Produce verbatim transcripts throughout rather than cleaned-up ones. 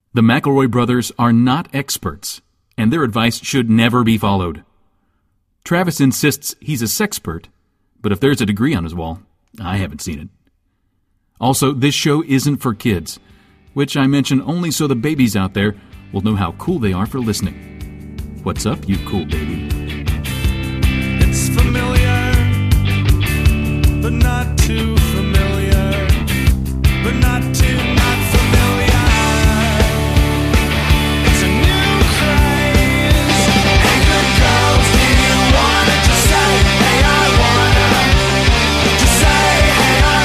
The McElroy brothers are not experts, and their advice should never be followed. Travis insists he's a sexpert, but if there's a degree on his wall, I haven't seen it. Also, this show isn't for kids, which I mention only so the babies out there will know how cool they are for listening. What's up, you cool baby? It's familiar, but not too familiar, but not too not familiar. It's a new craze. Hey, good girls, do you wanna just say, hey, I wanna? Just say, hey, I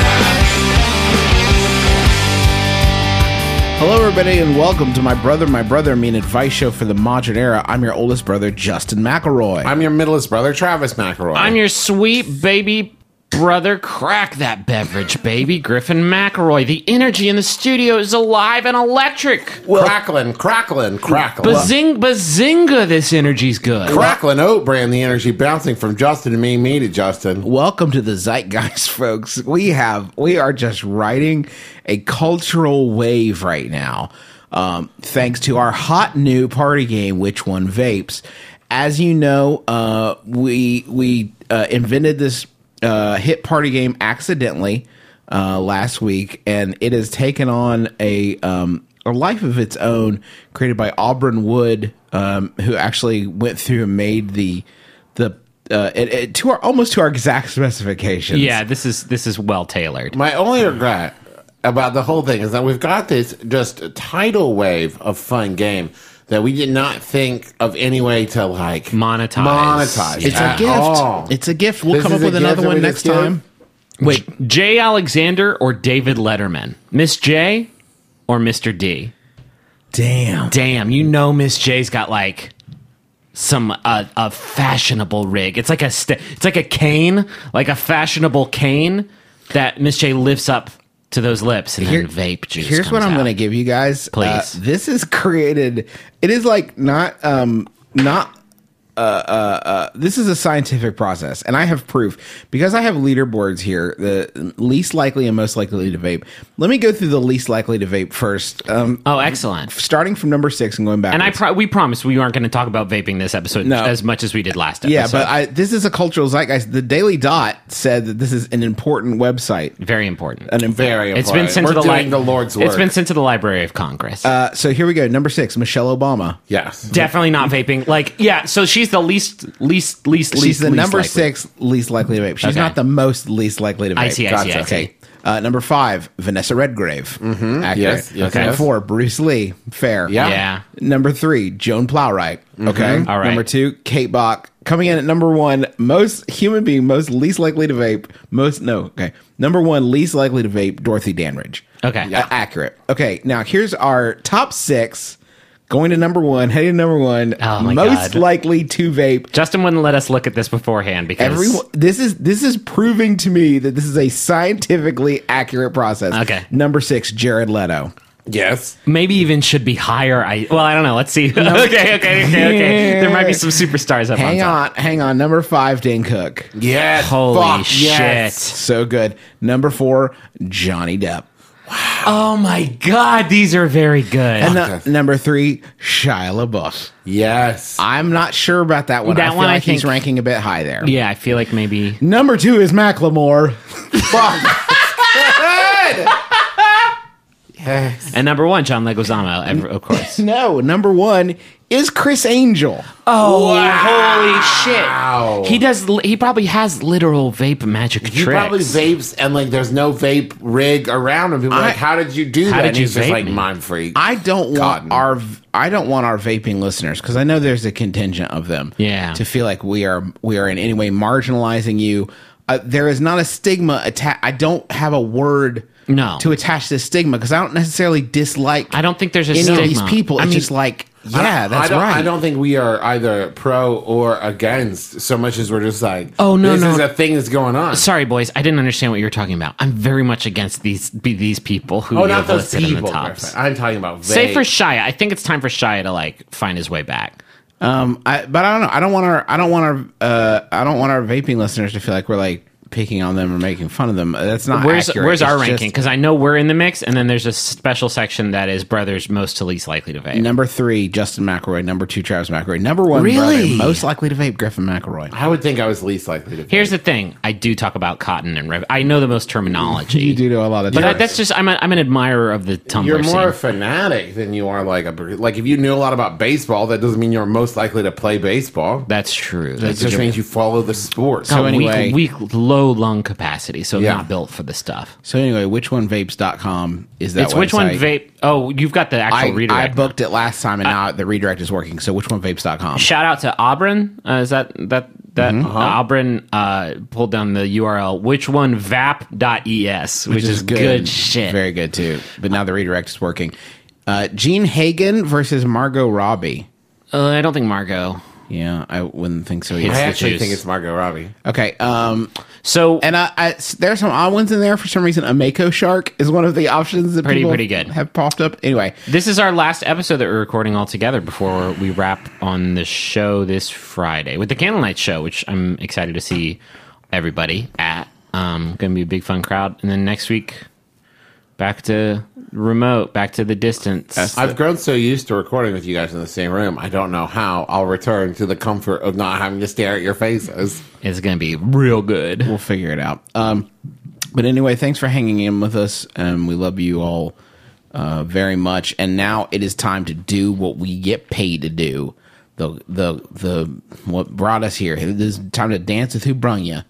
wanna. Hello, everybody, and welcome to My Brother, My Brother, Me, an advice show for the modern era. I'm your oldest brother, Justin McElroy. I'm your middlest brother, Travis McElroy. I'm your sweet baby brother, crack that beverage, baby, Griffin McElroy. The energy in the studio is alive and electric. well, crackling, crackling, crackling. Bazing, bazinga, this energy's good. Crackling oat brand, the energy bouncing from Justin to me, me to Justin. Welcome to the Zeitgeist, folks. We have, we are just riding a cultural wave right now, um, thanks to our hot new party game, Which One Vapes. As you know, uh, we we uh, invented this uh, hit party game accidentally uh, last week, and it has taken on a um, a life of its own, created by Auburn Wood, um, who actually went through and made the the uh, it, it, to our almost to our exact specifications. Yeah, this is this is well tailored. My only regret about the whole thing is that we've got this just tidal wave of fun game that we did not think of any way to like Monetize. monetize. It's a at gift. all. It's a gift. We'll This come is up a with gift another that one we next just give? time. Wait, Jay Alexander or David Letterman? Miss J or Mister D? Damn. Damn, you know Miss J's got like some uh, a fashionable rig. It's like a st- it's like a cane, like a fashionable cane that Miss J lifts up to those lips, and Here- then vape juice. Here's comes what I'm out. going to give you guys. Please. Uh, this is created. It is like not um not. Uh, uh, uh, this is a scientific process, and I have proof because I have leaderboards here. The least likely and most likely to vape. Let me go through the least likely to vape first. Um, Oh, excellent. starting from number six and going back. And I pro- we promised we weren't going to talk about vaping this episode No. as much as we did last episode. yeah, but I, this is a cultural zeitgeist. The Daily Dot said that this is an important website. very important. An Very important. It's been sent We're to the doing li- the Lord's work. It's been sent to the Library of Congress. Uh, so here we go. Number six, Michelle Obama. yes. Definitely not vaping. Like, yeah. So she's the least, least, least, She's least. the least number likely. six least likely to vape. She's Okay. not the most least likely to vape. I see, I see, I see. Okay. Uh, number five, Vanessa Redgrave. Mm-hmm. Accurate. Yes, yes, okay. yes. Four, Bruce Lee. Fair. Yeah. Yeah. Number three, Joan Plowright. Okay. All right. Number two, Kate Bach. Coming in at number one, most human being most least likely to vape. Most no. Okay. Number one, least likely to vape, Dorothy Dandridge. Okay. Uh, accurate. Okay. Now here's our top six. Going to number one, heading to number one, Oh, my most God. likely to vape. Justin wouldn't let us look at this beforehand because Everyone, this is this is proving to me that this is a scientifically accurate process. Okay. Number six, Jared Leto. Yes. maybe even should be higher. I well, I don't know. Let's see. okay, okay, okay, okay. There might be some superstars up Hang on top. on, hang on. Number five, Dane Cook. Yes. Holy Fuck, shit! yes. So good. Number four, Johnny Depp. Oh my god, these are very good. And yes. nu- number three, Shia LaBeouf. Yes. I'm not sure about that one. That I feel one I like he's think- ranking a bit high there. yeah, I feel like maybe. Number two is Macklemore. Yes. And number one, John Leguizamo, ev- of course. No, number one is Chris Angel. Oh, holy shit! Wow. He does. He probably has literal vape magic He tricks. probably vapes and like there's no vape rig around him. People are I- like, how did you do How that? did And you he's just vape like me? mind freak. I don't Cotton. want our I don't want our vaping listeners, because I know there's a contingent of them. Yeah. To feel like we are we are in any way marginalizing you. Uh, there is not a stigma attached. I don't have a word No. to attach this stigma, because I don't necessarily dislike I don't think there's a any stigma. of these people. I It's mean, just like, I yeah, don't- that's I don't, right. I don't think we are either pro or against so much as we're just like, Oh, no, this no. is a thing that's going on. Sorry, boys, I didn't understand what you were talking about. I'm very much against these be- these people who Oh, you not have those listed in the people. tops. Griffin. I'm talking about vape. Say for Shia, I think it's time for Shia to like find his way back. Um, I, but I don't know. I don't want our, I don't want our, uh, I don't want our vaping listeners to feel like we're like picking on them or making fun of them. That's not Where's accurate. where's It's our just- ranking? Because I know we're in the mix, and then there's a special section that is brothers most to least likely to vape. Number three, Justin McElroy. Number two, Travis McElroy. Number one, Really? brother, most likely to vape, Griffin McElroy. I would think I was least likely to. Here's the thing: I do talk about cotton and rev. I know the most terminology. You do know a lot of but I, difference. that's just I'm a, I'm an admirer of the Tumblr You're more a scene. fanatic than you are like a like. If you knew a lot about baseball, that doesn't mean you're most likely to play baseball. That's true. It That's just true. means you follow the sport. So Got anyway- weak, weak, low lung capacity, so Yeah. not built for the stuff. So anyway, which one vapes dot com is that It's which one website? vape? Oh, you've got the actual I, redirect. I booked it last time, and now the redirect is working. So which one vapes dot com? Shout out to Auburn. Uh, is that that that Mm-hmm. uh, Auburn uh, pulled down the U R L? Which one vap dot e s, which, is good. shit. Very good too. But now the redirect is working. Uh, Gene Hagen versus Margot Robbie. Uh, I don't think Margot. Yeah, I wouldn't think so. I Either. actually juice. think it's Margot Robbie. Okay. Um, So and I, I, there's some odd ones in there for some reason. A Mako shark is one of the options that Pretty- people pretty good. have popped up. Anyway, this is our last episode that we're recording all together before we wrap on the show this Friday with the Candlelight Show, which I'm excited to see everybody at. Um, going to be a big fun crowd, and then next week back to remote, back to the distance. I've grown so used to recording with you guys in the same room. I don't know how I'll return to the comfort of not having to stare at your faces. It's going to be real good. we'll figure it out. Um, but anyway, thanks for hanging in with us. Um, we love you all uh, very much. And now it is time to do what we get paid to do. The the the what brought us here. It is time to dance with who brung you.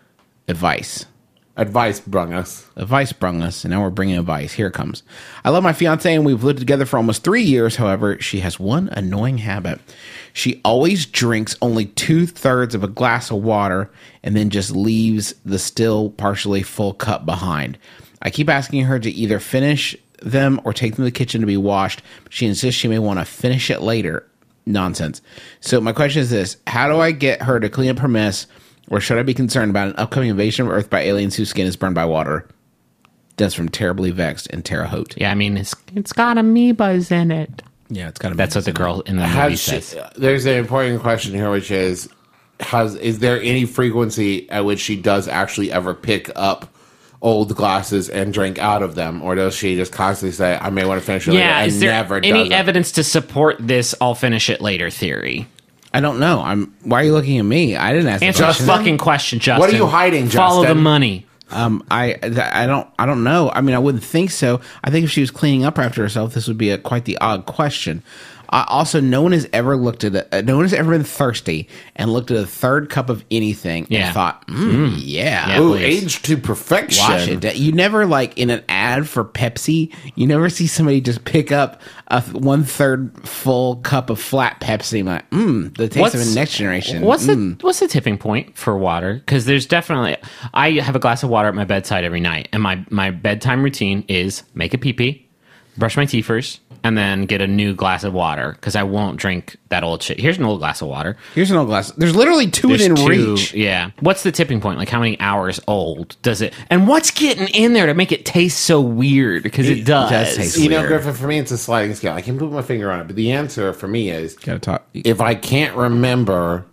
Advice. Advice brung us. Advice brung us, and now we're bringing advice. Here it comes. I love my fiance, and we've lived together for almost three years. However, she has one annoying habit. She always drinks only two-thirds of a glass of water and then just leaves the still partially full cup behind. I keep asking her to either finish them or take them to the kitchen to be washed, but she insists she may want to finish it later. Nonsense. So my question is this. How do I get her to clean up her mess, or should I be concerned about an upcoming invasion of Earth by aliens whose skin is burned by water? That's from Terribly Vexed and Terre Haute. Yeah, I mean, it's it's got amoebas in it. Yeah, it's got to be. That's what the girl in the movie Has she, says. there's an important question here, which is: Has is there any frequency at which she does actually ever pick up old glasses and drink out of them, or does she just constantly say, "I may want to finish it later," Yeah, and is there never any does it? evidence to support this "I'll finish it later" theory? I don't know. I'm. Why are you looking at me? I didn't ask. the Answer the question. fucking question, Justin. What are you hiding, Follow Justin? the money. Um, I, I don't, I don't know. I mean, I wouldn't think so. I think if she was cleaning up after herself, this would be a quite the odd question. Uh, also, no one has ever looked at a, no one has ever been thirsty and looked at a third cup of anything Yeah. and thought, mm, yeah, Yeah. Ooh, please. age to perfection. wash it. You never like in an ad for Pepsi. You never see somebody just pick up a one third full cup of flat Pepsi. I'm like, mm, the taste of a next generation. What's Mm. the what's the tipping point for water? Because there's definitely I have a glass of water at my bedside every night, and my my bedtime routine is make a pee pee, brush my teeth first, and then get a new glass of water because I won't drink that old shit. Here's an old glass of water. Here's an old glass. There's literally two There's within two- reach. Yeah. What's the tipping point? Like how many hours old does it? And what's getting in there to make it taste so weird? Because it, does. does taste You know, weird. Griffin, for me, it's a sliding scale. I can put my finger on it, but the answer for me is Gotta talk. if I can't remember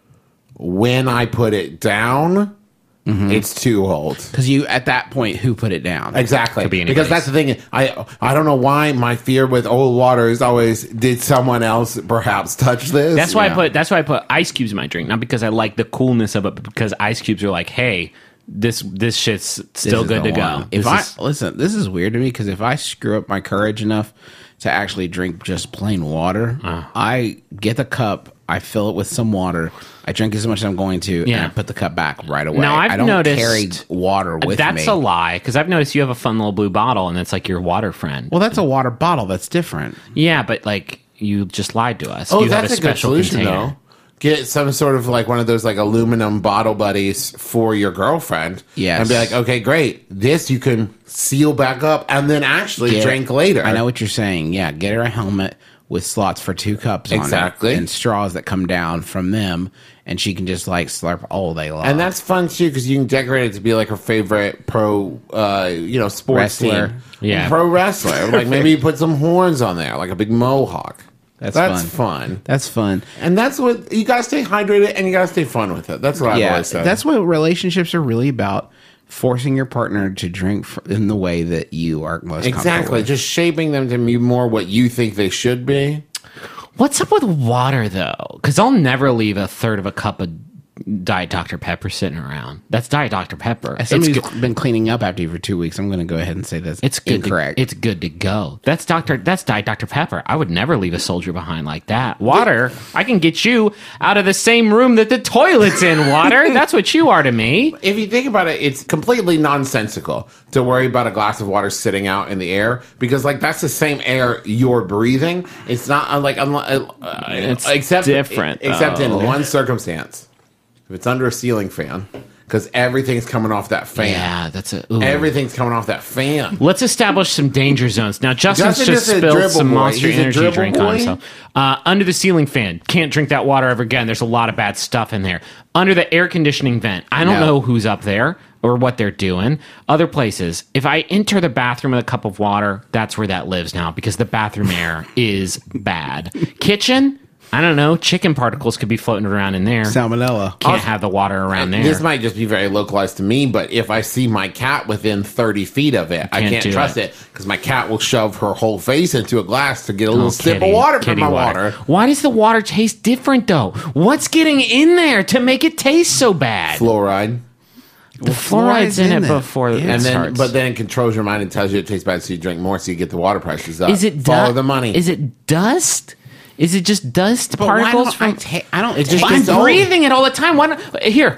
when I put it down, it's too old. Because you, at that point, who put it down? Exactly. Could be Because anybody's. that's the thing. I I don't know why my fear with old water is always, did someone else perhaps touch this? That's why Yeah. I put that's why I put ice cubes in my drink, not because I like the coolness of it, but because ice cubes are like, hey, this this shit's This still is good the to go. one. If This I is- listen, this is weird to me because if I screw up my courage enough to actually drink just plain water, Uh. I get the cup, I fill it with some water, I drink as much as I'm going to, and Yeah. I put the cup back right away. Now, I've I don't noticed- carry water with that's me. a lie because I've noticed you have a fun little blue bottle and it's like your water friend. well, that's a water bottle. That's different. Yeah, but like you just lied to us. Oh, you that's have a, a good special solution, container. though. Get some sort of like one of those like aluminum bottle buddies for your girlfriend. Yes. And be like, okay, great. This you can seal back up and then actually Get- drink later. I know what you're saying. Yeah, get her a helmet with slots for two cups on Exactly. it and straws that come down from them, and she can just like slurp all day long. And that's fun too because you can decorate it to be like her favorite pro, uh, you know, sports Wrestler. team. Yeah. Pro wrestler. Like maybe you put some horns on there, like a big mohawk. That's, That's fun. fun. That's fun. And that's what you gotta stay hydrated and you gotta stay fun with it. That's what I've Yeah, always said. that's what relationships are really about. Forcing your partner to drink f- in the way that you are most comfortable exactly. with. Just shaping them to be more what you think they should be. What's up with water though? Because I'll never leave a third of a cup of Diet Doctor Pepper sitting around. That's Diet Doctor Pepper. As It's somebody good. who's been cleaning up after you for two weeks, I'm going to go ahead and say that's It's good. incorrect. To, it's good to go. That's Doctor. That's Diet Doctor Pepper. I would never leave a soldier behind like that. Water. I can get you out of the same room that the toilet's in. Water. That's what you are to me. If you think about it, it's completely nonsensical to worry about a glass of water sitting out in the air because, like, that's the same air you're breathing. It's not uh, like unlike, uh, It's except different, except in though. one circumstance. If it's under a ceiling fan, because everything's coming off that fan. Yeah, that's a. Ooh. Everything's coming off that fan. Let's establish some danger zones. Now, Justin's Justin just is a spilled dribble some boy. Monster He's a Energy dribble drink boy. on himself. Uh, under the ceiling fan. Can't drink that water ever again. There's a lot of bad stuff in there. Under the air conditioning vent. I don't No. know who's up there or what they're doing. Other places. If I enter the bathroom with a cup of water, that's where that lives now because the bathroom air is bad. Kitchen? I don't know. Chicken particles could be floating around in there. Salmonella. Can't have the water around there. This might just be very localized to me, but if I see my cat within thirty feet of it, I Can't can't do trust it. it because my cat will shove her whole face into a glass to get a little Oh, sip kitty, of water from kitty my water. Why does the water taste different though? What's getting in there to make it taste so bad? Fluoride. The fluoride's in, it there. before Yeah. it And then, starts. but then it controls your mind and tells you it tastes bad, so you drink more, so you get the water prices up. is it follow du- the money? Is it dust? Is it just dust But why particles don't I from? ta- I don't It just taste I'm gets old. breathing it all the time. Why don't, here,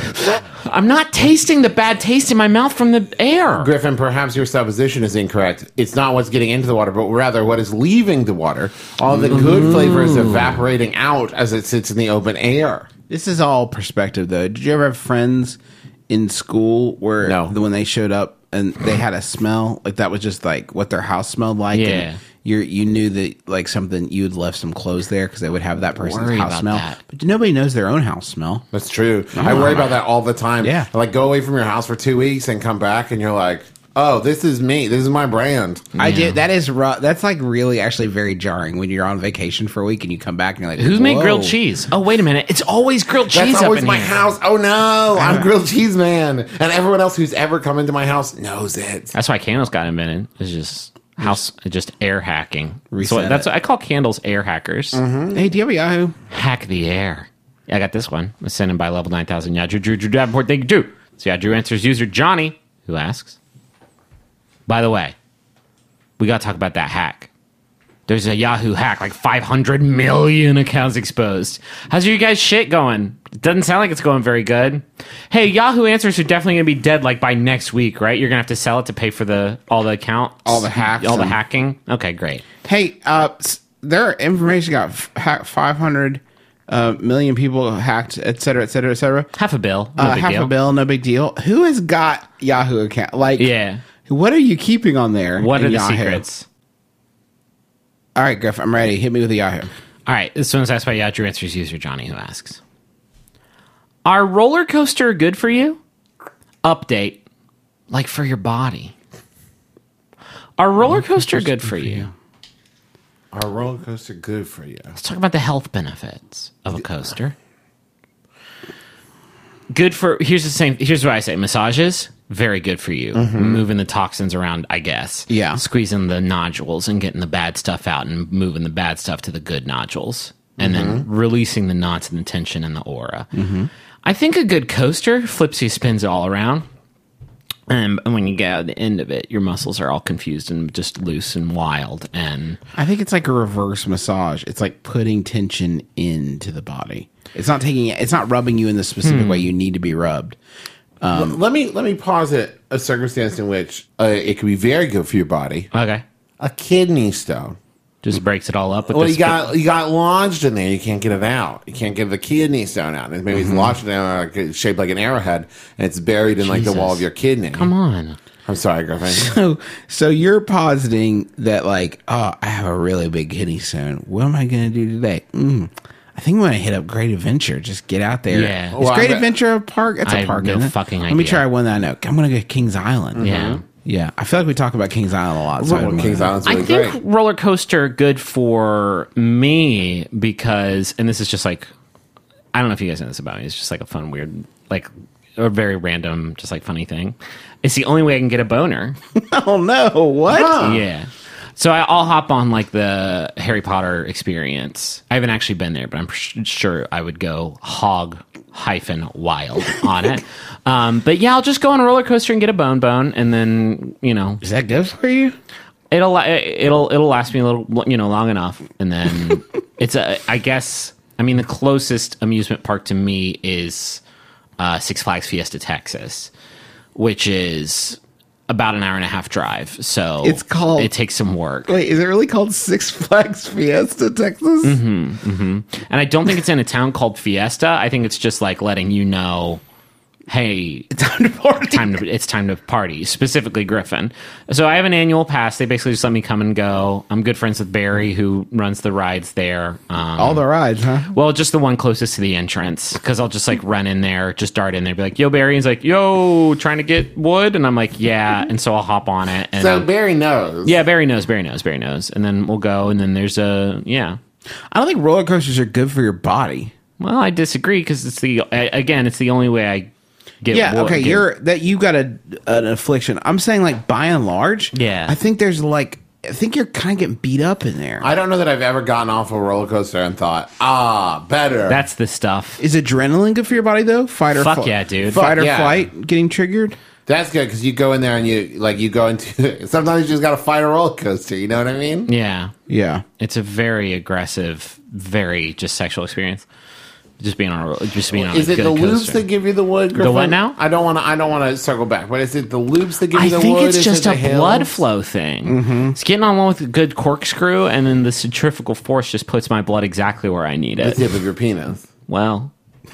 I'm not tasting the bad taste in my mouth from the air. Griffin, perhaps your supposition is incorrect. It's not what's getting into the water, but rather what is leaving the water. All the good flavor is evaporating out as it sits in the open air. This is all perspective, though. Did you ever have friends in school where No. the, when they showed up and they had a smell like that was just like what their house smelled like? Yeah. And you you knew that like something you'd left some clothes there because they would have that person's Worry house about smell. that. But nobody knows their own house smell. That's true. I worry about that all the time. Yeah. Like, go away from your house for two weeks and come back, and you're like, oh, this is me. This is my brand. I did. That is rough. That's like really actually very jarring when you're on vacation for a week and you come back and you're like, Who's made "Whoa." grilled cheese? Oh, wait a minute. It's always grilled cheese That's up always in my here. house. Oh, no. I'm grilled cheese man. And everyone else who's ever come into my house knows it. That's why candles got invented. It's just house, just air hacking. So Reset that's it. what I call candles air hackers. Hey, do you have a Yahoo? Hack the air. Yeah, I got this one. It's sent in by level nine thousand. Yeah, Drew, Drew, Drew Davenport. Thank you, Drew. So yeah, Drew answers user Johnny, who asks, by the way, we got to talk about that hack. There's a Yahoo hack, like five hundred million accounts exposed. How's your guys' shit going? It doesn't sound like it's going very good. Hey, Yahoo Answers are definitely going to be dead like by next week, right? You're going to have to sell it to pay for the all the accounts, All the hacks all the and- hacking. Okay, great. Hey, uh, s- their information got f- hacked five hundred uh, million people hacked, et cetera, et cetera, et cetera. Half a bill, no Uh, big half deal. a bill, no big deal. Who has got Yahoo account? Like, Yeah. what are you keeping on there? What in are the Yahoo? secrets? All right, Griff, I'm ready. Hit me with the Yahoo. All right, this one's asked by Yahoo Answers user Johnny, who asks, are roller coaster good for you? Update, like for your body. Are roller coaster good for you? Are roller coaster good for you? Let's talk about the health benefits of a coaster. Good for, here's the same, here's what I say. Massages, very good for you. Moving the toxins around, I guess. Yeah. Squeezing the nodules and getting the bad stuff out and moving the bad stuff to the good nodules. And then releasing the knots and the tension and the aura. I think a good coaster flips you, spins it all around. And when you get at the end of it, your muscles are all confused and just loose and wild. And I think it's like a reverse massage. It's like putting tension into the body. It's not taking it. It's not rubbing you in the specific way you need to be rubbed. L- let me let me posit a circumstance in which uh, it could be very good for your body. okay, A kidney stone. just breaks it all up. With Well, the you got you got lodged in there. You can't get it out. You can't get the kidney stone out. And maybe it's lodged in there, like, it's shaped like an arrowhead, and it's buried in like the wall Jesus. of your kidney. Come on. I'm sorry, Griffin. So, so you're positing that like, oh, I have a really big kidney stone. What am I going to do today? Mm, I think I'm going to hit up Great Adventure. Just get out there. Yeah. Is Well, I Great bet- Adventure a park? It's I a have park. no isn't it? fucking Let me idea. try one that I know. I'm going to go to Kings Island. Yeah. Yeah, I feel like we talk about Kings Island a lot. So I Well, don't Kings know. Island's I really think great. roller coaster good for me because, and this is just like, I don't know if you guys know this about me. It's just like a fun, weird, like a very random, just like funny thing. It's the only way I can get a boner. Oh no! What? Huh. Yeah. So I, I'll hop on like the Harry Potter experience. I haven't actually been there, but I'm sh- sure I would go hog hyphen wild on it. Um, but yeah, I'll just go on a roller coaster and get a bone bone, and then you know Is that good for you? it'll it'll it'll last me a little, you know, long enough, and then it's a. I guess I mean the closest amusement park to me is uh, Six Flags Fiesta Texas, which is about an hour and a half drive. So It's called- it takes some work. Wait, is it really called Six Flags Fiesta Texas? And I don't think it's in a town called Fiesta. I think it's just like letting you know, hey, Time to party. time to, it's time to party, specifically Griffin. So I have an annual pass. They basically just let me come and go. I'm good friends with Barry, who runs the rides there. Um, All the rides, huh? well, just the one closest to the entrance, because I'll just like run in there, just dart in there, be like, yo, Barry. He's like, yo, trying to get wood? And I'm like, yeah. And so I'll hop on it. And So um, Barry knows. yeah, Barry knows, Barry knows, Barry knows. And then we'll go. And then there's a, yeah. I don't think roller coasters are good for your body. Well, I disagree because it's the a- again, it's the only way I get. Yeah, wo- okay, get- you're that you got a an affliction. I'm saying like by and large, Yeah. I think there's like I think you're kind of getting beat up in there. I don't know that I've ever gotten off a roller coaster and thought, ah, better. That's the stuff. Is adrenaline good for your body though? Fight or Fuck fl- yeah, dude. Fight or Fuck yeah. flight getting triggered. That's good because you go in there and you like you go into. Sometimes you just got to fight a roller coaster. You know what I mean? Yeah, Yeah. it's a very aggressive, very just sexual experience. Just being on, a, just being on. Is a it good the lubes coaster. that give you the wood? Griffin? what now? I don't want to. I don't want to circle back. But is it the lubes that give you I the think wood? it's Is just it a the hills? blood flow thing. Mm-hmm. It's getting on one with a good corkscrew, and then the centrifugal force just puts my blood exactly where I need The it. tip of your penis. Well,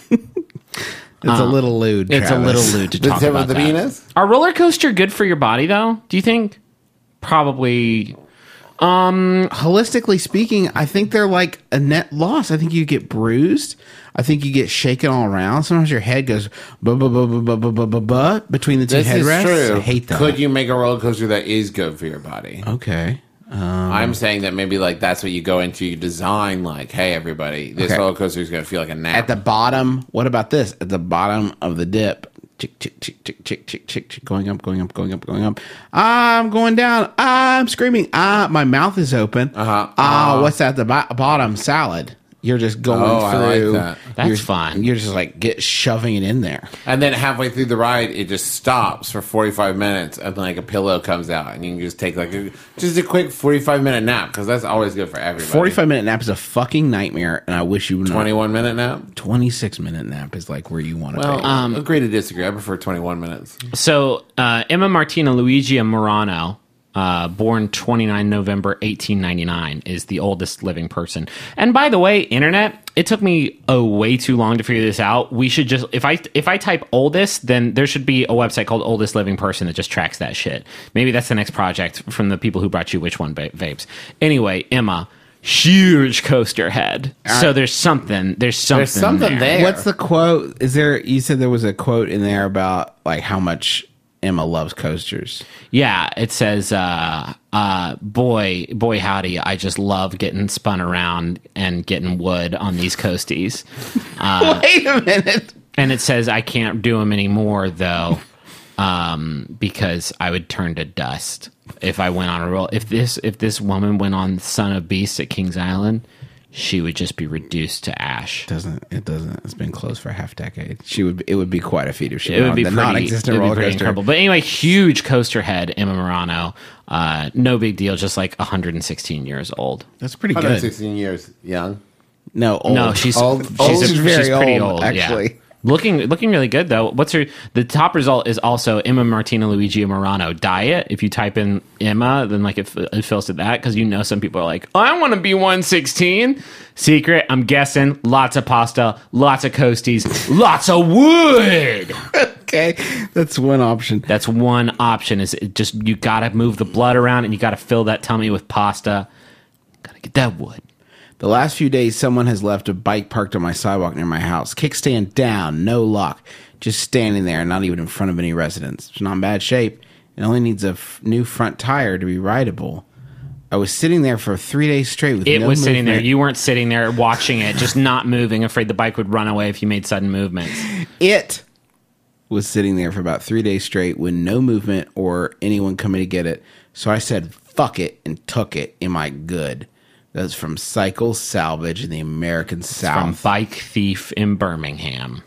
It's a little lewd. it's a Travis. little lewd to The talk tip about of the that. penis. Are roller coaster good for your body though? Do you think? Probably. Holistically speaking, I think they're like a net loss. I think you get bruised. I think you get shaken all around. Sometimes your head goes bu bu bu bu bu bu bu bu bu between the two This is headrests. true. I hate that. Could you make a roller coaster that is good for your body? Okay. I'm saying that maybe like that's what you go into. You design like, hey, everybody, this Okay. roller coaster is going to feel like a nap. At the bottom, what about this? At the bottom of the dip, chick, chick, chick, chick, chick, chick, chick, chick, going up, going up, going up, going up. I'm going down. I'm screaming. Ah, my mouth is open. Uh-huh. Ah, Uh-huh. what's at the bo- bottom? Salad. You're just going Oh, I like through. that. That's you're, fun. You're just like get shoving it in there. And then halfway through the ride, it just stops for forty-five minutes, and like a pillow comes out, and you can just take like a, just a quick forty-five minute nap because that's always good for everybody. Forty-five minute nap is a fucking nightmare, and I wish you would. twenty-one minute nap. Twenty-six minute nap is like where you want to Well, be. Um, agree to disagree. I prefer twenty-one minutes. So, uh, Emma Martina Luigi Morano, uh, born twenty-ninth of November eighteen ninety-nine, is the oldest living person. And by the way, internet, it took me a way too long to figure this out. We should just if I if I type oldest, then there should be a website called Oldest Living Person that just tracks that shit. Maybe that's the next project from the people who brought you Which One Va- Vapes. Anyway, Emma, huge coaster head. So there's something. There's something. There's something there. What's the quote? Is there? You said there was a quote in there about like how much Emma loves coasters. Yeah, it says, uh, uh, boy, boy, howdy, I just love getting spun around and getting wood on these coasties. Uh, Wait a minute. and it says, I can't do them anymore, though, um, because I would turn to dust if I went on a roll. If this, if this woman went on Son of Beasts at Kings Island, she would just be reduced to ash. Doesn't it? Doesn't. It's been closed for a half decade. She would. It would be quite a feat if she It went would on be the pretty, non-existent it'd be roller pretty coaster. incredible. But anyway, huge coaster head, Emma Morano. Uh, no big deal, just like one hundred sixteen years old. That's pretty one hundred good. sixteen years young. No, old. No, she's Old- she's, old. a- She's very she's pretty old, old, actually. Yeah. Looking looking really good though. What's her the top result is also Emma Martina Luigi Morano diet. If you type in Emma, then like it, it fills to that because you know some people are like, oh, I want to be one sixteen. Secret, I'm guessing lots of pasta, lots of coasties, lots of wood. Okay, that's one option. That's one option. Is it just you got to move the blood around and you got to fill that tummy with pasta. Got to get that wood. The last few days, someone has left a bike parked on my sidewalk near my house. Kickstand down, no lock, just standing there, not even in front of any residents. It's not in bad shape. It only needs a f- new front tire to be rideable. I was sitting there for three days straight with It no was sitting there. movement. You weren't sitting there watching it, just not moving, afraid the bike would run away if you made sudden movements. It was sitting there for about three days straight with no movement or anyone coming to get it. So I said, fuck it, and took it. Am I good? That was from Cycle Salvage in the American From South. Bike Thief in Birmingham.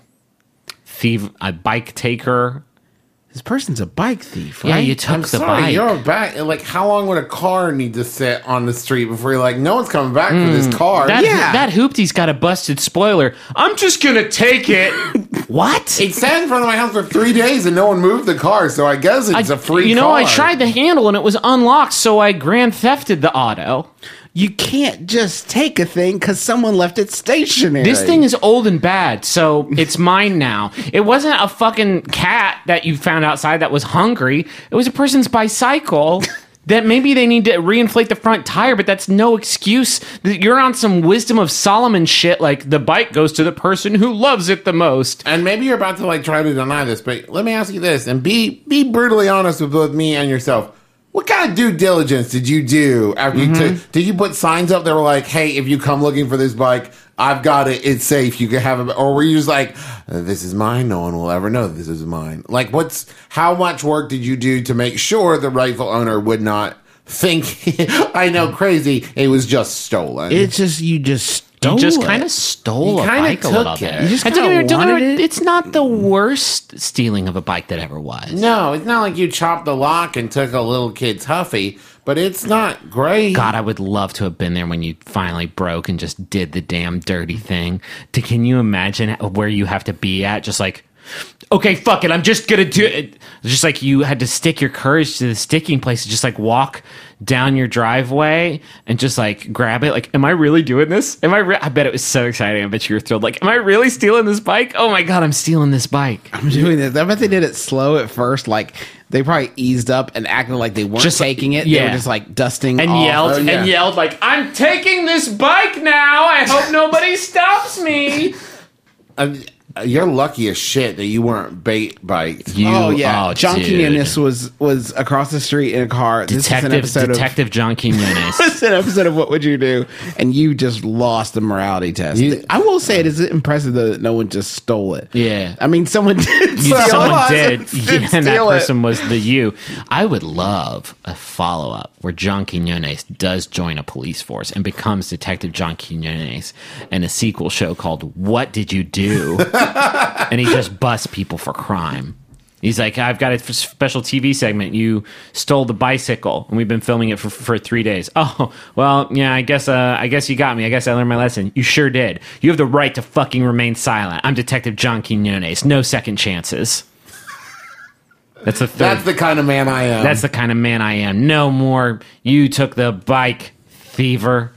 Thief, a bike taker. This person's a bike thief, right? Yeah, you took I'm the sorry, bike. you're back. Like, how long would a car need to sit on the street before you're like, no one's coming back for this car? That, Yeah. that hoopty's got a busted spoiler. I'm just going to take it. What? It sat in front of my house for three days and no one moved the car, so I guess it's I- a free You know, car. I tried the handle and it was unlocked, so I grand thefted the auto. You can't just take a thing because someone left it stationary. This thing is old and bad, so it's mine now. It wasn't a fucking cat that you found outside that was hungry. It was a person's bicycle that maybe they need to reinflate the front tire, but that's no excuse. You're on some Wisdom of Solomon shit like the bike goes to the person who loves it the most. And maybe you're about to like try to deny this, but let me ask you this, and be be brutally honest with both me and yourself. What kind of due diligence did you do after you took? Did you put signs up that were like, "Hey, if you come looking for this bike, I've got it. It's safe. You can have it." Or were you just like, "This is mine. No one will ever know this is mine." Like, what's how much work did you do to make sure the rightful owner would not think I know crazy? It was just stolen. It's just, you just stole You just it. kind of stole You a kinda bike a little took bit. it. You just And don't kinda get me- don't get me wanted wrong, it. It's not the worst stealing of a bike that ever was. no, it's not like you chopped the lock and took a little kid's Huffy, but it's not great. God, I would love to have been there when you finally broke and just did the damn dirty thing. To, can you imagine where you have to be at? Just like, okay, fuck it, I'm just gonna do it. Just like you had to stick your courage to the sticking place, just like walk down your driveway and just like grab it. Like, am I really doing this? Am I? Re- I bet it was so exciting. I bet you were thrilled. Like, am I really stealing this bike? Oh my God, I'm stealing this bike. I'm doing this. I bet they did it slow at first. Like, they probably eased up and acted like they weren't Just, taking it. They yeah. were just like dusting And off. yelled Oh, yeah. and yelled like, I'm taking this bike now. I hope nobody stops me. Uh, you're lucky as shit that you weren't bait biked. You, Oh yeah, John dude. Quinones was was across the street in a car. This is an Detective, episode Detective John of Quinones. this is an episode of What Would You Do? And you just lost the morality test. You- I will say it is impressive that no one just stole it. Yeah. I mean someone did. You- steal Someone it. did, Did yeah, and that steal it. person was the you. I would love a follow up where John Quinones does join a police force and becomes Detective John Quinones, and a sequel show called What Did You Do? And he just busts people for crime. He's like, I've got a f- special T V segment. You stole the bicycle, and we've been filming it for, for three days. Oh, well, yeah, I guess uh, I guess you got me. I guess I learned my lesson. You sure did. You have the right to fucking remain silent. I'm Detective John Quinones. No second chances. That's the third. That's the kind of man I am. That's the kind of man I am. No more. You took the bike, thiever.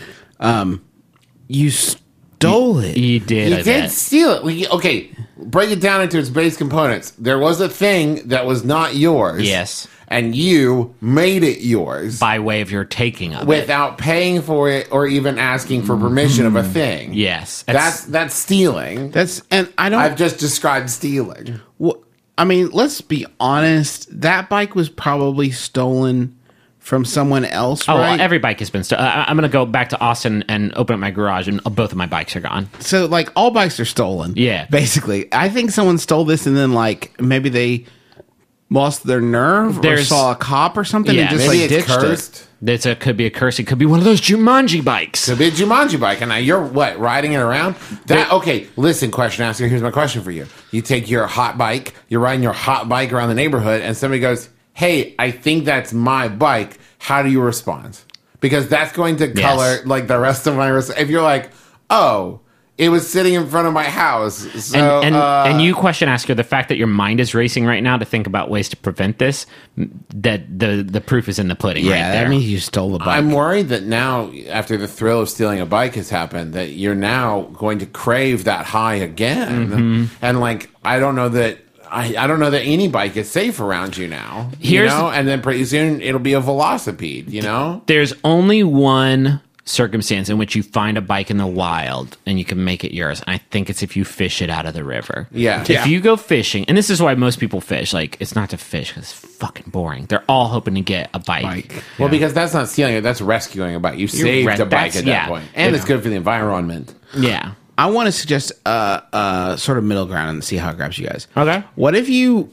You stole it. You did. you I did bet. steal it. We, okay, break it down into its base components. There was a thing that was not yours. Yes. And you made it yours By way of your taking of it. without paying for it or even asking for permission of a thing. Yes. That's that's stealing. That's and I don't I've just described stealing. Well, I mean, let's be honest. That bike was probably stolen from someone else, Oh, right? every bike has been stolen. I'm going to go back to Austin and open up my garage, and both of my bikes are gone. so, like, all bikes are stolen. Yeah. basically. I think someone stole this, and then, like, maybe they lost their nerve or There's- saw a cop or something Yeah, and just Maybe like it's ditched cursed. It's a, could be a curse. It could be one of those Jumanji bikes. Could be a Jumanji bike, and now you're what riding it around. That okay? Listen, question asker. Here's my question for you. You take your hot bike. You're riding your hot bike around the neighborhood, and somebody goes, "Hey, I think that's my bike." How do you respond? Because that's going to color like the rest of my. Res- if you're like, "Oh, it was sitting in front of my house," so And and, uh, and you question asker, the fact that your mind is racing right now to think about ways to prevent this, that the the proof is in the pudding. it. right Yeah, there. that means you stole the bike. I'm worried that now, after the thrill of stealing a bike has happened, that you're now going to crave that high again. Mm-hmm. And like, I don't know that I, I don't know that any bike is safe around you now. Here's you know, the- and then pretty soon it'll be a velocipede. You know, There's only one circumstance in which you find a bike in the wild and you can make it yours. And I think it's if you fish it out of the river. Yeah. If Yeah. you go fishing, and this is why most people fish, like, it's not to fish because it's fucking boring. They're all hoping to get a bike. Bike. Well, because that's not stealing it, that's rescuing a bike. You saved right, a bike that's- at that yeah. point. And it's good for the environment. Yeah. I want to suggest uh, uh, sort of middle ground and see how it grabs you guys. Okay. What if you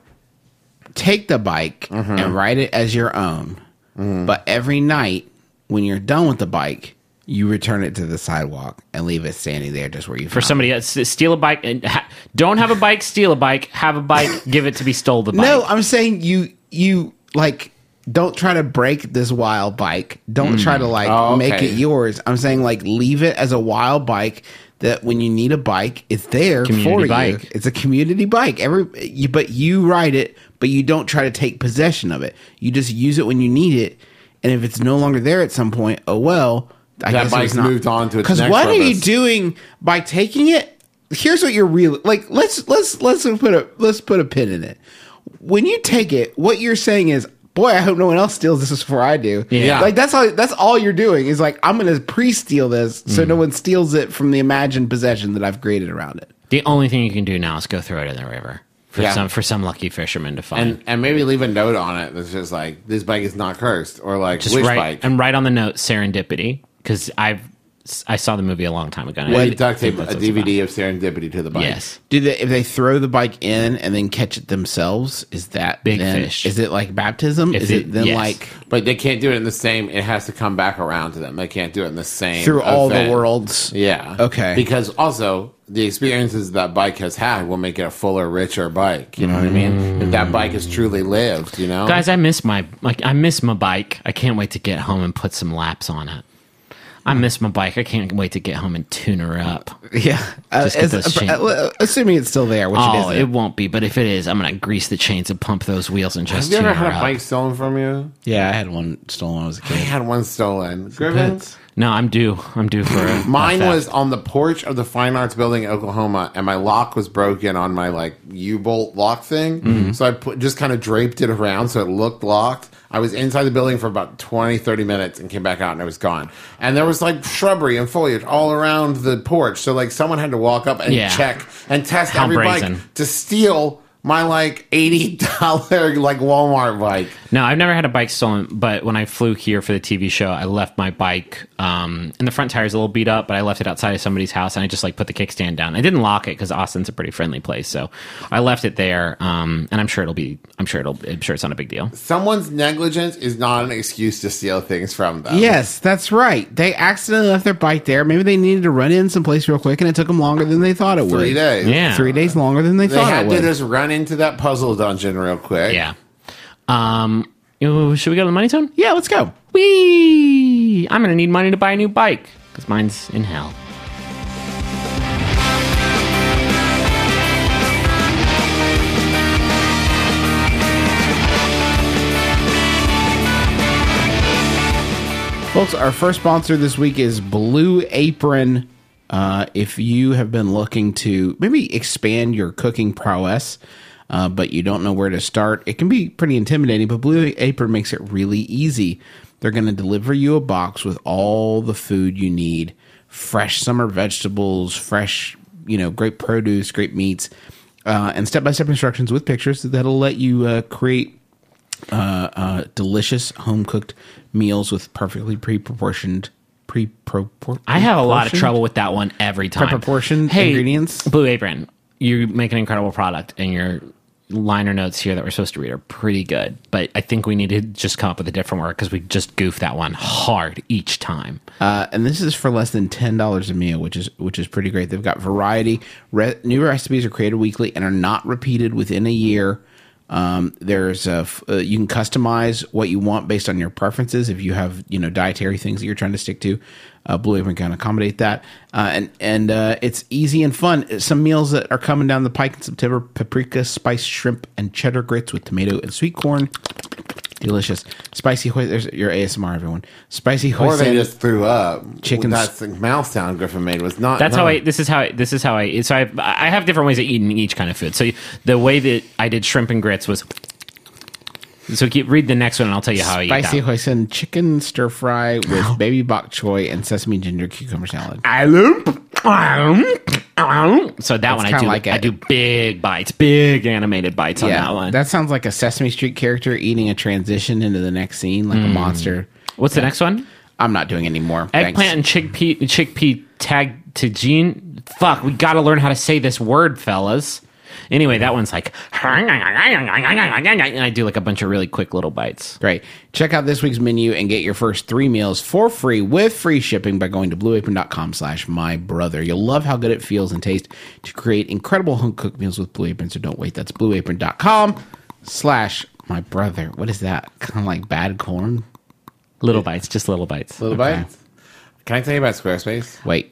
take the bike and ride it as your own, but every night when you're done with the bike, you return it to the sidewalk and leave it standing there just where you For somebody else, steal a bike. And ha- don't have a bike, steal a bike. Have a bike, give it to be stole the bike. No, I'm saying you you like don't try to break this wild bike. Don't try to like Oh, make okay. it yours. I'm saying like leave it as a wild bike that when you need a bike, it's there Community for bike. you. It's a community bike. Every you, but you ride it, but you don't try to take possession of it. You just use it when you need it. And if it's no longer there at some point, oh well. I That guess bike's it's not. moved on to its Because next what are you purpose. doing by taking it? Here's what you're really like. Let's let's let's put a let's put a pin in it. When you take it, what you're saying is, boy, I hope no one else steals this before I do. Yeah. Like that's all that's all you're doing is like I'm gonna pre-steal this so no one steals it from the imagined possession that I've created around it. The only thing you can do now is go throw it in the river for Yeah. some for some lucky fisherman to find. And and maybe leave a note on it that's just like, this bike is not cursed. Or like, Just wish write bike. and write on the note serendipity because I've I saw the movie a long time ago. and I Maybe think duct tape that's a what it's D V D about. of Serendipity to the bike. Yes. Do they if they throw the bike in and then catch it themselves? Is that Big then, fish. Is it like baptism? If is it- it, then yes. like But they can't do it in the same, it has to come back around to them. They can't do it in the same through all the event. worlds? Yeah. Okay. Because also, the experiences that bike has had will make it a fuller, richer bike. You know what I mean? If that bike has truly lived, you know? Guys, I miss my like I miss my bike. I can't wait to get home and put some laps on it. I miss my bike. I can't wait to get home and tune her up. Yeah. Uh, Just get as- those chains. uh, assuming it's still there, which Oh, it it isn't. won't be, but if it is, I'm gonna grease the chains and pump those wheels and just Have you tune ever her had a up. bike stolen from you? Yeah, I had one stolen when I was a I kid. had one stolen. Griffin? Pets. No, I'm due. I'm due for it. Mine was on the porch of the Fine Arts Building in Oklahoma, and my lock was broken on my like U-bolt lock thing. So I put just kind of draped it around so it looked locked. I was inside the building for about twenty, thirty minutes and came back out and it was gone. And there was like shrubbery and foliage all around the porch. So like someone had to walk up and Yeah. check and test How every brazen. bike to steal my like eighty dollars like Walmart bike. No, I've never had a bike stolen, but when I flew here for the T V show, I left my bike, um, and the front tire's a little beat up, but I left it outside of somebody's house, and I just, like, put the kickstand down. I didn't lock it, because Austin's a pretty friendly place, so I left it there, um, and I'm sure it'll be, I'm sure it'll, I'm sure it's not a big deal. Someone's negligence is not an excuse to steal things from them. Yes, that's right. They accidentally left their bike there. Maybe they needed to run in someplace real quick, and it took them longer than they thought it would. Three days. Yeah. Three days longer than they, They thought had it to would. just run into that puzzle dungeon real quick. Yeah. Um, you know, should we go to the money zone? Yeah, let's go. Whee! I'm going to need money to buy a new bike, because mine's in hell. Folks, our first sponsor this week is Blue Apron. Uh, if you have been looking to maybe expand your cooking prowess, uh, but you don't know where to start, it can be pretty intimidating, but Blue Apron makes it really easy. They're going to deliver you a box with all the food you need, fresh summer vegetables, fresh, you know, great produce, great meats, uh, and step-by-step instructions with pictures that'll let you uh, create uh, uh, delicious home-cooked meals with perfectly pre-proportioned pre-propor- I have a lot of proportioned? trouble with that one every time. Proportion hey, ingredients? Blue Apron, you make an incredible product, and your liner notes here that we're supposed to read are pretty good. But I think we need to just come up with a different word because we just goof that one hard each time. Uh, and this is for less than ten dollars a meal, which is which is pretty great. They've got variety. Re- new recipes are created weekly and are not repeated within a year. Um, there's a f- uh, you can customize what you want based on your preferences. If you have you know dietary things that you're trying to stick to, uh, Blue Apron can accommodate that. Uh, and and uh, it's easy and fun. Some meals that are coming down the pike in September: paprika, spiced shrimp, and cheddar grits with tomato and sweet corn. Delicious. Spicy hoisin. There's your A S M R, everyone. Spicy hoisin. Or they just threw up. Chickens- That's the mouth sound Griffin made was not. That's no. how I. This is how. I, this is how I. So I. I have different ways of eating each kind of food. So the way that I did shrimp and grits was So keep read the next one, and I'll tell you how you Spicy got. hoisin chicken stir fry with baby bok choy and sesame ginger cucumber salad. So that one I kinda do. like I it. do big bites, big animated bites on that one. that sounds like a Sesame Street character eating a transition into the next scene, like a monster. What's the next one? I'm not doing any more. Eggplant and chickpea chickpea tag to gene. Fuck, we got to learn how to say this word, fellas. Anyway, that one's like, and I do like a bunch of really quick little bites. Great. Check out this week's menu and get your first three meals for free with free shipping by going to blueapron.com slash my brother. You'll love how good it feels and tastes to create incredible home cooked meals with Blue Apron, so don't wait. That's blueapron.com slash my brother. What is that? Kind of like bad corn? Little bites, just little bites. Little bites. Can I tell you about Squarespace? Wait.